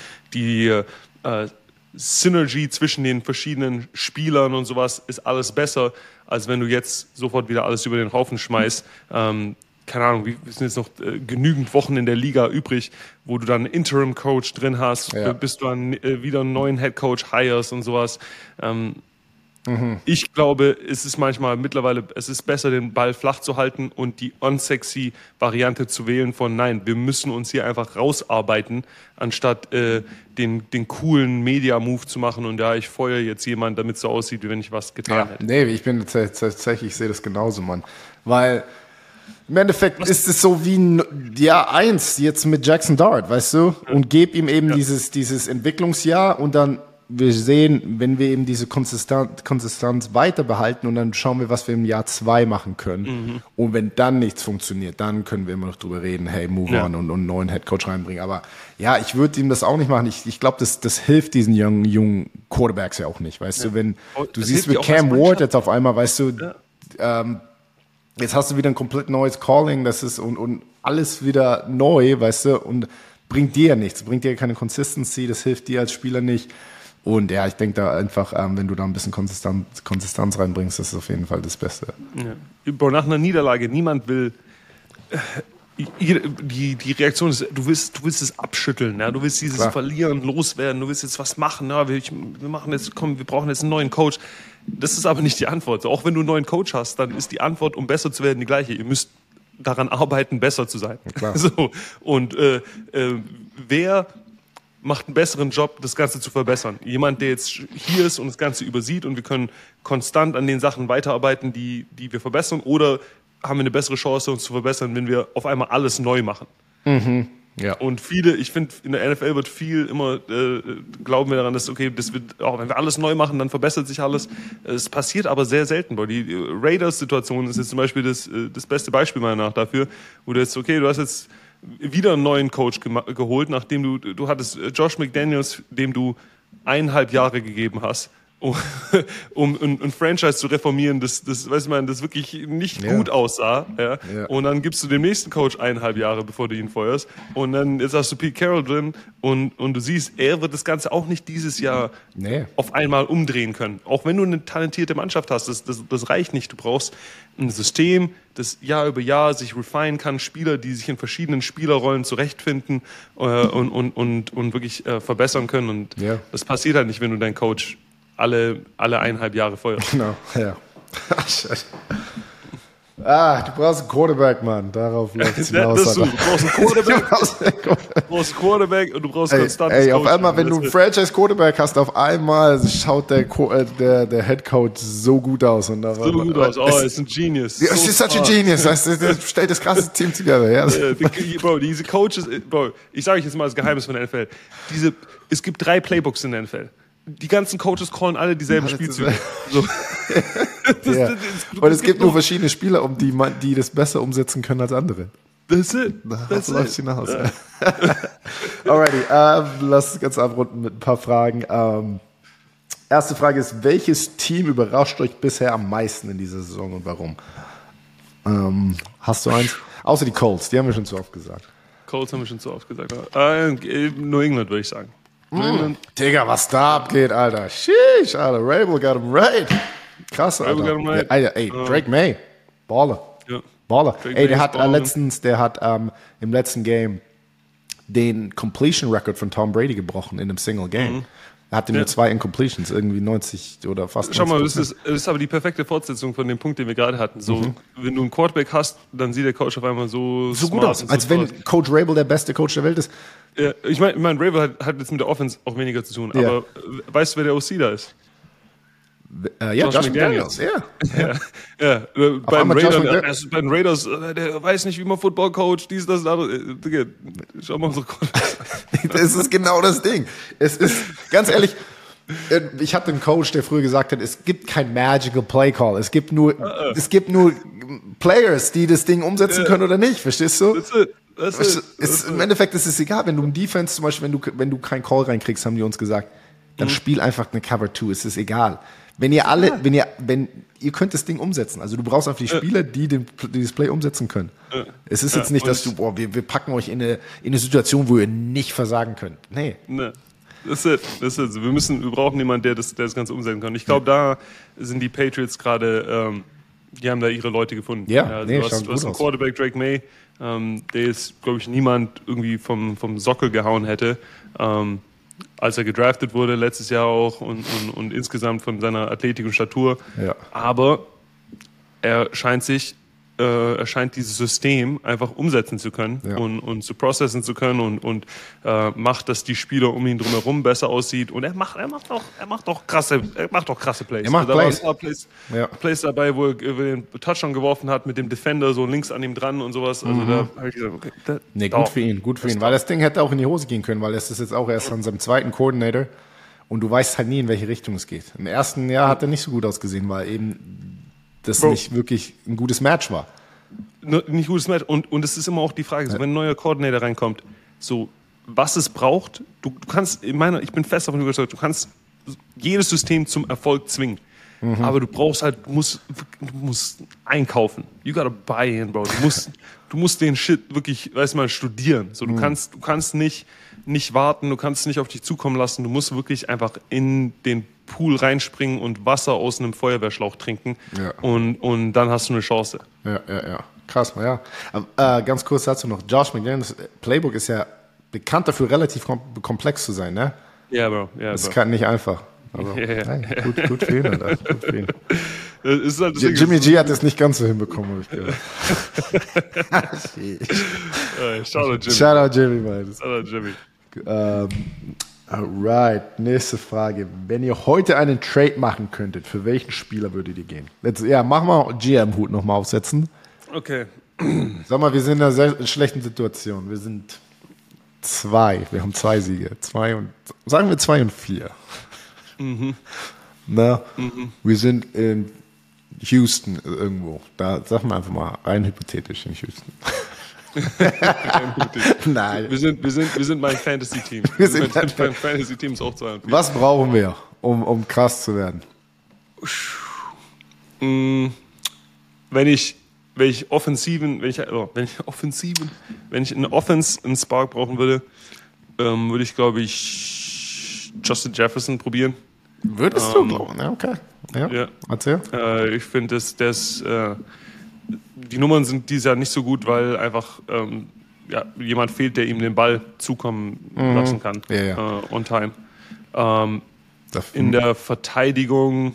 Synergy zwischen den verschiedenen Spielern und sowas ist alles besser, als wenn du jetzt sofort wieder alles über den Haufen schmeißt. Keine Ahnung, wir sind jetzt noch genügend Wochen in der Liga übrig, wo du dann einen Interim-Coach drin hast, bis du dann wieder einen neuen Head-Coach hirest und sowas. Ich glaube, es ist mittlerweile besser, den Ball flach zu halten und die unsexy Variante zu wählen von nein, wir müssen uns hier einfach rausarbeiten, anstatt den coolen Media-Move zu machen und ich feuere jetzt jemanden, damit es so aussieht, wie wenn ich was getan hätte. Nee, ich bin tatsächlich, ich sehe das genauso, Mann. Weil im Endeffekt ist es so wie ein Jahr 1 jetzt mit Jackson Dart, weißt du? Und gebe ihm eben dieses Entwicklungsjahr und dann wir sehen, wenn wir eben diese Konsistenz weiter behalten und dann schauen wir, was wir im Jahr 2 machen können. Und wenn dann nichts funktioniert, dann können wir immer noch drüber reden, hey, move on und einen neuen Headcoach reinbringen. Aber ja, ich würde ihm das auch nicht machen. Ich glaube, das hilft diesen jungen Quarterbacks ja auch nicht. Weißt du, wenn du siehst mit Cam Ward jetzt auf einmal, weißt du, jetzt hast du wieder ein komplett neues Calling, das ist und alles wieder neu, weißt du, und bringt dir ja nichts, bringt dir keine Consistency, das hilft dir als Spieler nicht. Und ja, ich denke da einfach, wenn du da ein bisschen Konsistenz reinbringst, das ist auf jeden Fall das Beste. Ja. Bro, nach einer Niederlage, niemand will... Die Reaktion ist, du willst es abschütteln, ja? Du willst dieses Verlieren loswerden, du willst jetzt was machen, ja? wir brauchen jetzt einen neuen Coach. Das ist aber nicht die Antwort. Auch wenn du einen neuen Coach hast, dann ist die Antwort, um besser zu werden, die gleiche. Ihr müsst daran arbeiten, besser zu sein. Ja, so. Und wer macht einen besseren Job, das Ganze zu verbessern? Jemand, der jetzt hier ist und das Ganze übersieht und wir können konstant an den Sachen weiterarbeiten, die wir verbessern, oder haben wir eine bessere Chance, uns zu verbessern, wenn wir auf einmal alles neu machen. Mhm. Ja. Und viele, ich finde, in der NFL wird viel immer, glauben wir daran, dass, okay, das wird, auch wenn wir alles neu machen, dann verbessert sich alles. Es passiert aber sehr selten. Die Raiders-Situation ist jetzt zum Beispiel das beste Beispiel meiner Meinung nach dafür, wo du jetzt, okay, du hast jetzt wieder einen neuen Coach geholt, nachdem du hattest Josh McDaniels, dem du 1,5 Jahre gegeben hast, um ein Franchise zu reformieren, das wirklich nicht gut aussah. Ja? Ja. Und dann gibst du dem nächsten Coach 1,5 Jahre, bevor du ihn feuerst. Und dann jetzt hast du Pete Carroll drin und du siehst, er wird das Ganze auch nicht dieses Jahr auf einmal umdrehen können. Auch wenn du eine talentierte Mannschaft hast, das reicht nicht. Du brauchst ein System, das Jahr über Jahr sich refinen kann, Spieler, die sich in verschiedenen Spielerrollen zurechtfinden und wirklich verbessern können. Und das passiert halt nicht, wenn du deinen Coach alle 1,5 Jahre feuerst. Genau, ja. Du brauchst einen Quarterback, Mann. Darauf läuft es hinaus. Du brauchst einen Quarterback, und du brauchst konstantes Coaching. Auf einmal, wenn du einen Franchise-Quarterback hast, auf einmal schaut der Headcoach so gut aus. Und so gut aus. Oh, er ist ein Genius. Er ist such a genius. Der stellt das krasse Team together. Ja. Bro, diese Coaches, Bro, ich sage euch jetzt mal das Geheimnis von der NFL. Es gibt 3 Playbooks in der NFL. Die ganzen Coaches callen alle dieselben Spielzüge. So. Und es gibt nur verschiedene Spieler, die das besser umsetzen können als andere. Das läuft hinaus. Ja. Alrighty, lass uns ganz abrunden mit ein paar Fragen. Erste Frage ist, welches Team überrascht euch bisher am meisten in dieser Saison und warum? Hast du eins? Außer die Colts, die haben wir schon zu oft gesagt. Colts haben wir schon zu oft gesagt. New England, würde ich sagen. Digga, was da abgeht, Alter. Sheesh, Alter. Rabel got him right. Krass, Alter. Rabel got him right. Ey, Drake May. Baller. Ja. Baller. Ey, der hat im letzten Game den Completion Record von Tom Brady gebrochen in einem Single Game. Er hatte nur 2 Incompletions, irgendwie 90 oder fast 90%. Schau mal, das ist aber die perfekte Fortsetzung von dem Punkt, den wir gerade hatten. So, wenn du einen Quarterback hast, dann sieht der Coach auf einmal so gut aus, als wenn Coach Rabel der beste Coach der Welt ist. Ja, ich meine, Rabel hat jetzt mit der Offense auch weniger zu tun, aber weißt du, wer der OC da ist? Josh McDaniels. Ja. Bei den Raiders, der weiß nicht, wie man Football coacht, dies, das, das. Schau mal so. Das ist genau das Ding. Es ist, ganz ehrlich, ich hatte einen Coach, der früher gesagt hat, es gibt kein Magical Play Call. Es gibt nur Players, die das Ding umsetzen können oder nicht. Verstehst du? Im Endeffekt ist es egal, wenn du im Defense zum Beispiel, wenn du keinen Call reinkriegst, haben die uns gesagt, dann spiel einfach eine Cover 2, es ist egal. Wenn ihr ihr könnt das Ding umsetzen. Also du brauchst einfach die Spieler, die das Play umsetzen können. Es ist jetzt nicht, dass wir packen euch in eine Situation, wo ihr nicht versagen könnt. Nee. Das ist it. Wir brauchen jemanden, der das Ganze umsetzen kann. Ich glaube, da sind die Patriots gerade, die haben da ihre Leute gefunden. Ja, du hast einen Quarterback, Drake May, der ist, glaube ich, niemand irgendwie vom Sockel gehauen hätte. Als er gedraftet wurde, letztes Jahr auch und insgesamt von seiner Athletik und Statur. Ja. Aber er scheint dieses System einfach umsetzen zu können und zu processen zu können und macht, dass die Spieler um ihn drumherum besser aussieht. Und er macht doch krasse Plays. Er macht Plays dabei, wo er den Touchdown geworfen hat mit dem Defender so links an ihm dran und sowas. Also da habe ich gesagt, okay, gut für ihn. Weil das Ding hätte auch in die Hose gehen können, weil es ist jetzt auch erst an seinem zweiten Coordinator und du weißt halt nie, in welche Richtung es geht. Im ersten Jahr hat er nicht so gut ausgesehen, weil eben das nicht wirklich ein gutes Match war. Nicht gutes Match. Und es ist immer auch die Frage, so, wenn ein neuer Coordinator reinkommt, so was es braucht, du kannst, ich bin fest davon überzeugt, du kannst jedes System zum Erfolg zwingen. aber du brauchst halt, du musst einkaufen. You gotta buy in, Bro. Du musst den Shit wirklich, weißt du mal, studieren. So, du kannst nicht warten, du kannst es nicht auf dich zukommen lassen. Du musst wirklich einfach in den Pool reinspringen und Wasser aus einem Feuerwehrschlauch trinken. Ja. Und dann hast du eine Chance. Ja. Krass, ja. Ganz kurz dazu noch. Josh McDaniels Playbook ist ja bekannt dafür, relativ komplex zu sein, ne? Ja, Bro. Das ist nicht einfach. Aber hey, gut für ihn. Alter. Gut für ihn. Ist halt Jimmy G hat es nicht ganz so hinbekommen, habe ich gehört. Shout out Jimmy, man. Shout out Jimmy. Alright, nächste Frage. Wenn ihr heute einen Trade machen könntet, für welchen Spieler würdet ihr gehen? Mach mal GM-Hut nochmal aufsetzen. Okay. Sag mal, wir sind in einer sehr schlechten Situation. Wir sind 2. Wir haben 2 Siege. 2 und, sagen wir 2 und 4. Wir sind in Houston irgendwo. Da sagen wir einfach mal rein hypothetisch in Houston. Nein. Wir sind mein Fantasy-Team. Mein Fantasy-Team ist auch 2 und 4. Was brauchen wir, um krass zu werden? Wenn ich einen Offense einen Spark brauchen würde, würde ich, glaube ich, Justin Jefferson probieren. Würdest du glauben? Ja, okay. Ja. Erzähl. Ich finde, die Nummern sind dieses Jahr nicht so gut, weil einfach jemand fehlt, der ihm den Ball zukommen lassen kann. On time. In der Verteidigung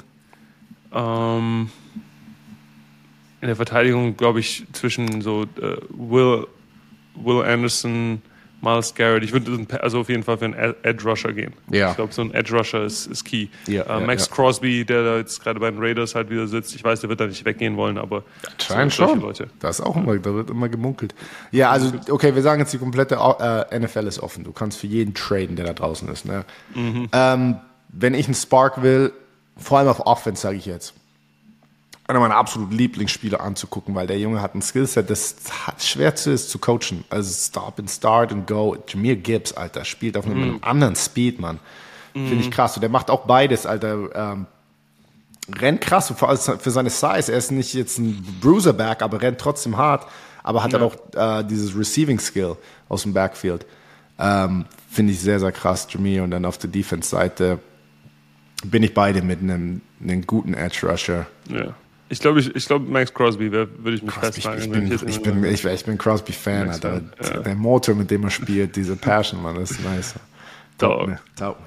glaube ich, zwischen so Will Anderson, Myles Garrett. Ich würde also auf jeden Fall für einen Edge Rusher gehen. Ja. Ich glaube, so ein Edge Rusher ist key. Max Crosby, der da jetzt gerade bei den Raiders halt wieder sitzt. Ich weiß, der wird da nicht weggehen wollen, aber solche Leute. Das ist auch immer, da wird immer gemunkelt. Ja, also okay, wir sagen jetzt, die komplette NFL ist offen. Du kannst für jeden traden, der da draußen ist. Ne? Wenn ich einen Spark will, vor allem auf Offense, sage ich jetzt, einer meiner absoluten Lieblingsspieler anzugucken, weil der Junge hat ein Skillset, das schwer ist zu coachen. Also Stop and Start and Go. Jahmyr Gibbs, Alter, spielt auf einem anderen Speed, Mann. Finde ich krass. Und der macht auch beides, Alter. Rennt krass, vor allem für seine Size. Er ist nicht jetzt ein Bruiserback, aber rennt trotzdem hart. Aber hat dann auch dieses Receiving Skill aus dem Backfield. Finde ich sehr, sehr krass, Jahmyr. Und dann auf der Defense-Seite bin ich beide mit einem guten Edge Rusher. Ja. Ich glaube, Max Crosby würde ich mich festnageln. Ich bin Crosby-Fan, Alter. Ja. Der Motor, mit dem er spielt, diese Passion, man, das ist nice. Dog.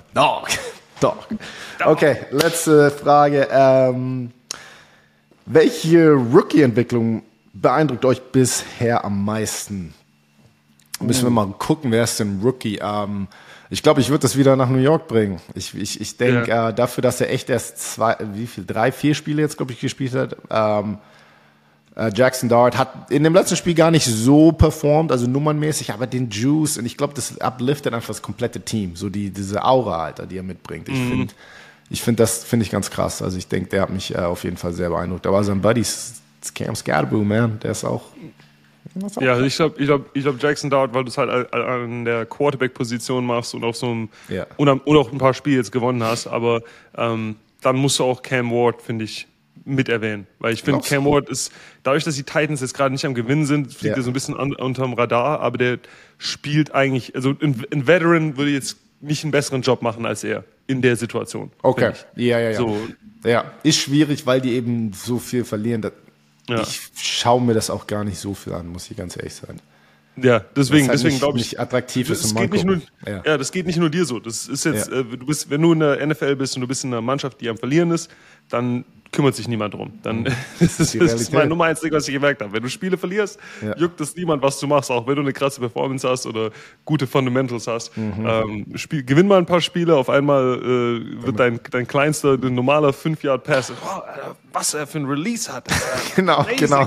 Okay, letzte Frage. Welche Rookie-Entwicklung beeindruckt euch bisher am meisten? Müssen wir mal gucken, wer ist denn Rookie? Ich glaube, ich würde das wieder nach New York bringen. Ich denke, dafür, dass er echt erst 3, 4 Spiele jetzt, glaube ich, gespielt hat. Jackson Dart hat in dem letzten Spiel gar nicht so performt, also nummernmäßig, aber den Juice, und ich glaube, das upliftet einfach das komplette Team. So diese Aura, Alter, die er mitbringt. Ich finde ich ganz krass. Also ich denke, der hat mich auf jeden Fall sehr beeindruckt. Aber sein Buddy, Cam Scatterboo, man, der ist auch... Ja, ich glaube Jackson Dart, weil du es halt an der Quarterback-Position machst und auf so einem und auch ein paar Spiele jetzt gewonnen hast, aber dann musst du auch Cam Ward, finde ich, mit erwähnen. Weil ich finde, Cam Ward ist, dadurch, dass die Titans jetzt gerade nicht am Gewinnen sind, fliegt er so ein bisschen unterm Radar, aber der spielt eigentlich, also ein Veteran würde jetzt nicht einen besseren Job machen als er in der Situation. Okay, ja. So. Ja, ist schwierig, weil die eben so viel verlieren. Ich schaue mir das auch gar nicht so viel an, muss ich ganz ehrlich sein. Ja, deswegen halt glaube ich, nicht attraktiv ist. Das geht nicht nur dir so. Das ist jetzt, wenn du in der NFL bist und du bist in einer Mannschaft, die am Verlieren ist, dann kümmert sich niemand drum. Dann das ist mein Nummer 1 Ding, was ich gemerkt habe. Wenn du Spiele verlierst, juckt es niemand, was du machst, auch wenn du eine krasse Performance hast oder gute Fundamentals hast. Gewinn mal ein paar Spiele, auf einmal wird dein kleinster, ein normaler 5-Yard-Pass, was er für ein Release hat. Genau.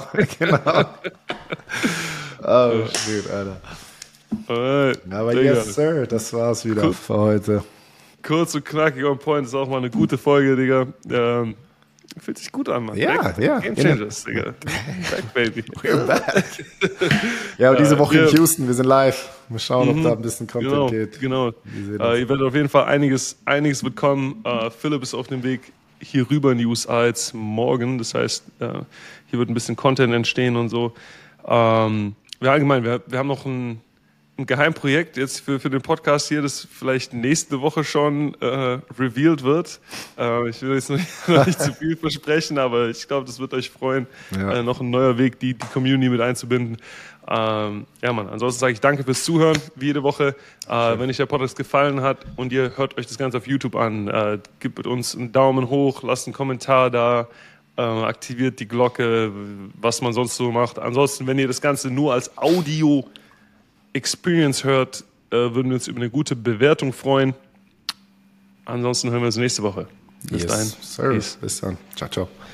Oh, shit, Alter. Aber Digga. Yes, Sir, das war's wieder für heute. Kurz und knackig on point, ist auch mal eine gute Folge, Digga. Fühlt sich gut an, Mann. Ja. Game Changers, Digga. Back, baby. We're back. Ja, und diese Woche in Houston, wir sind live. Mal schauen, ob da ein bisschen Content geht. Genau. Ihr werdet auf jeden Fall einiges wird kommen. Philipp ist auf dem Weg hier rüber in die USA jetzt morgen. Das heißt, hier wird ein bisschen Content entstehen und so. Allgemein, wir haben noch ein Geheimprojekt jetzt für den Podcast hier, das vielleicht nächste Woche schon revealed wird. Ich will jetzt noch nicht zu viel versprechen, aber ich glaube, das wird euch freuen. Ja. Noch ein neuer Weg, die Community mit einzubinden. Ansonsten sage ich danke fürs Zuhören, wie jede Woche. Wenn euch der Podcast gefallen hat und ihr hört euch das Ganze auf YouTube an, gebt uns einen Daumen hoch, lasst einen Kommentar da, aktiviert die Glocke, was man sonst so macht. Ansonsten, wenn ihr das Ganze nur als Audio Experience hört, würden wir uns über eine gute Bewertung freuen. Ansonsten hören wir uns nächste Woche. Bis dahin. Sir. Bis dann. Ciao, ciao.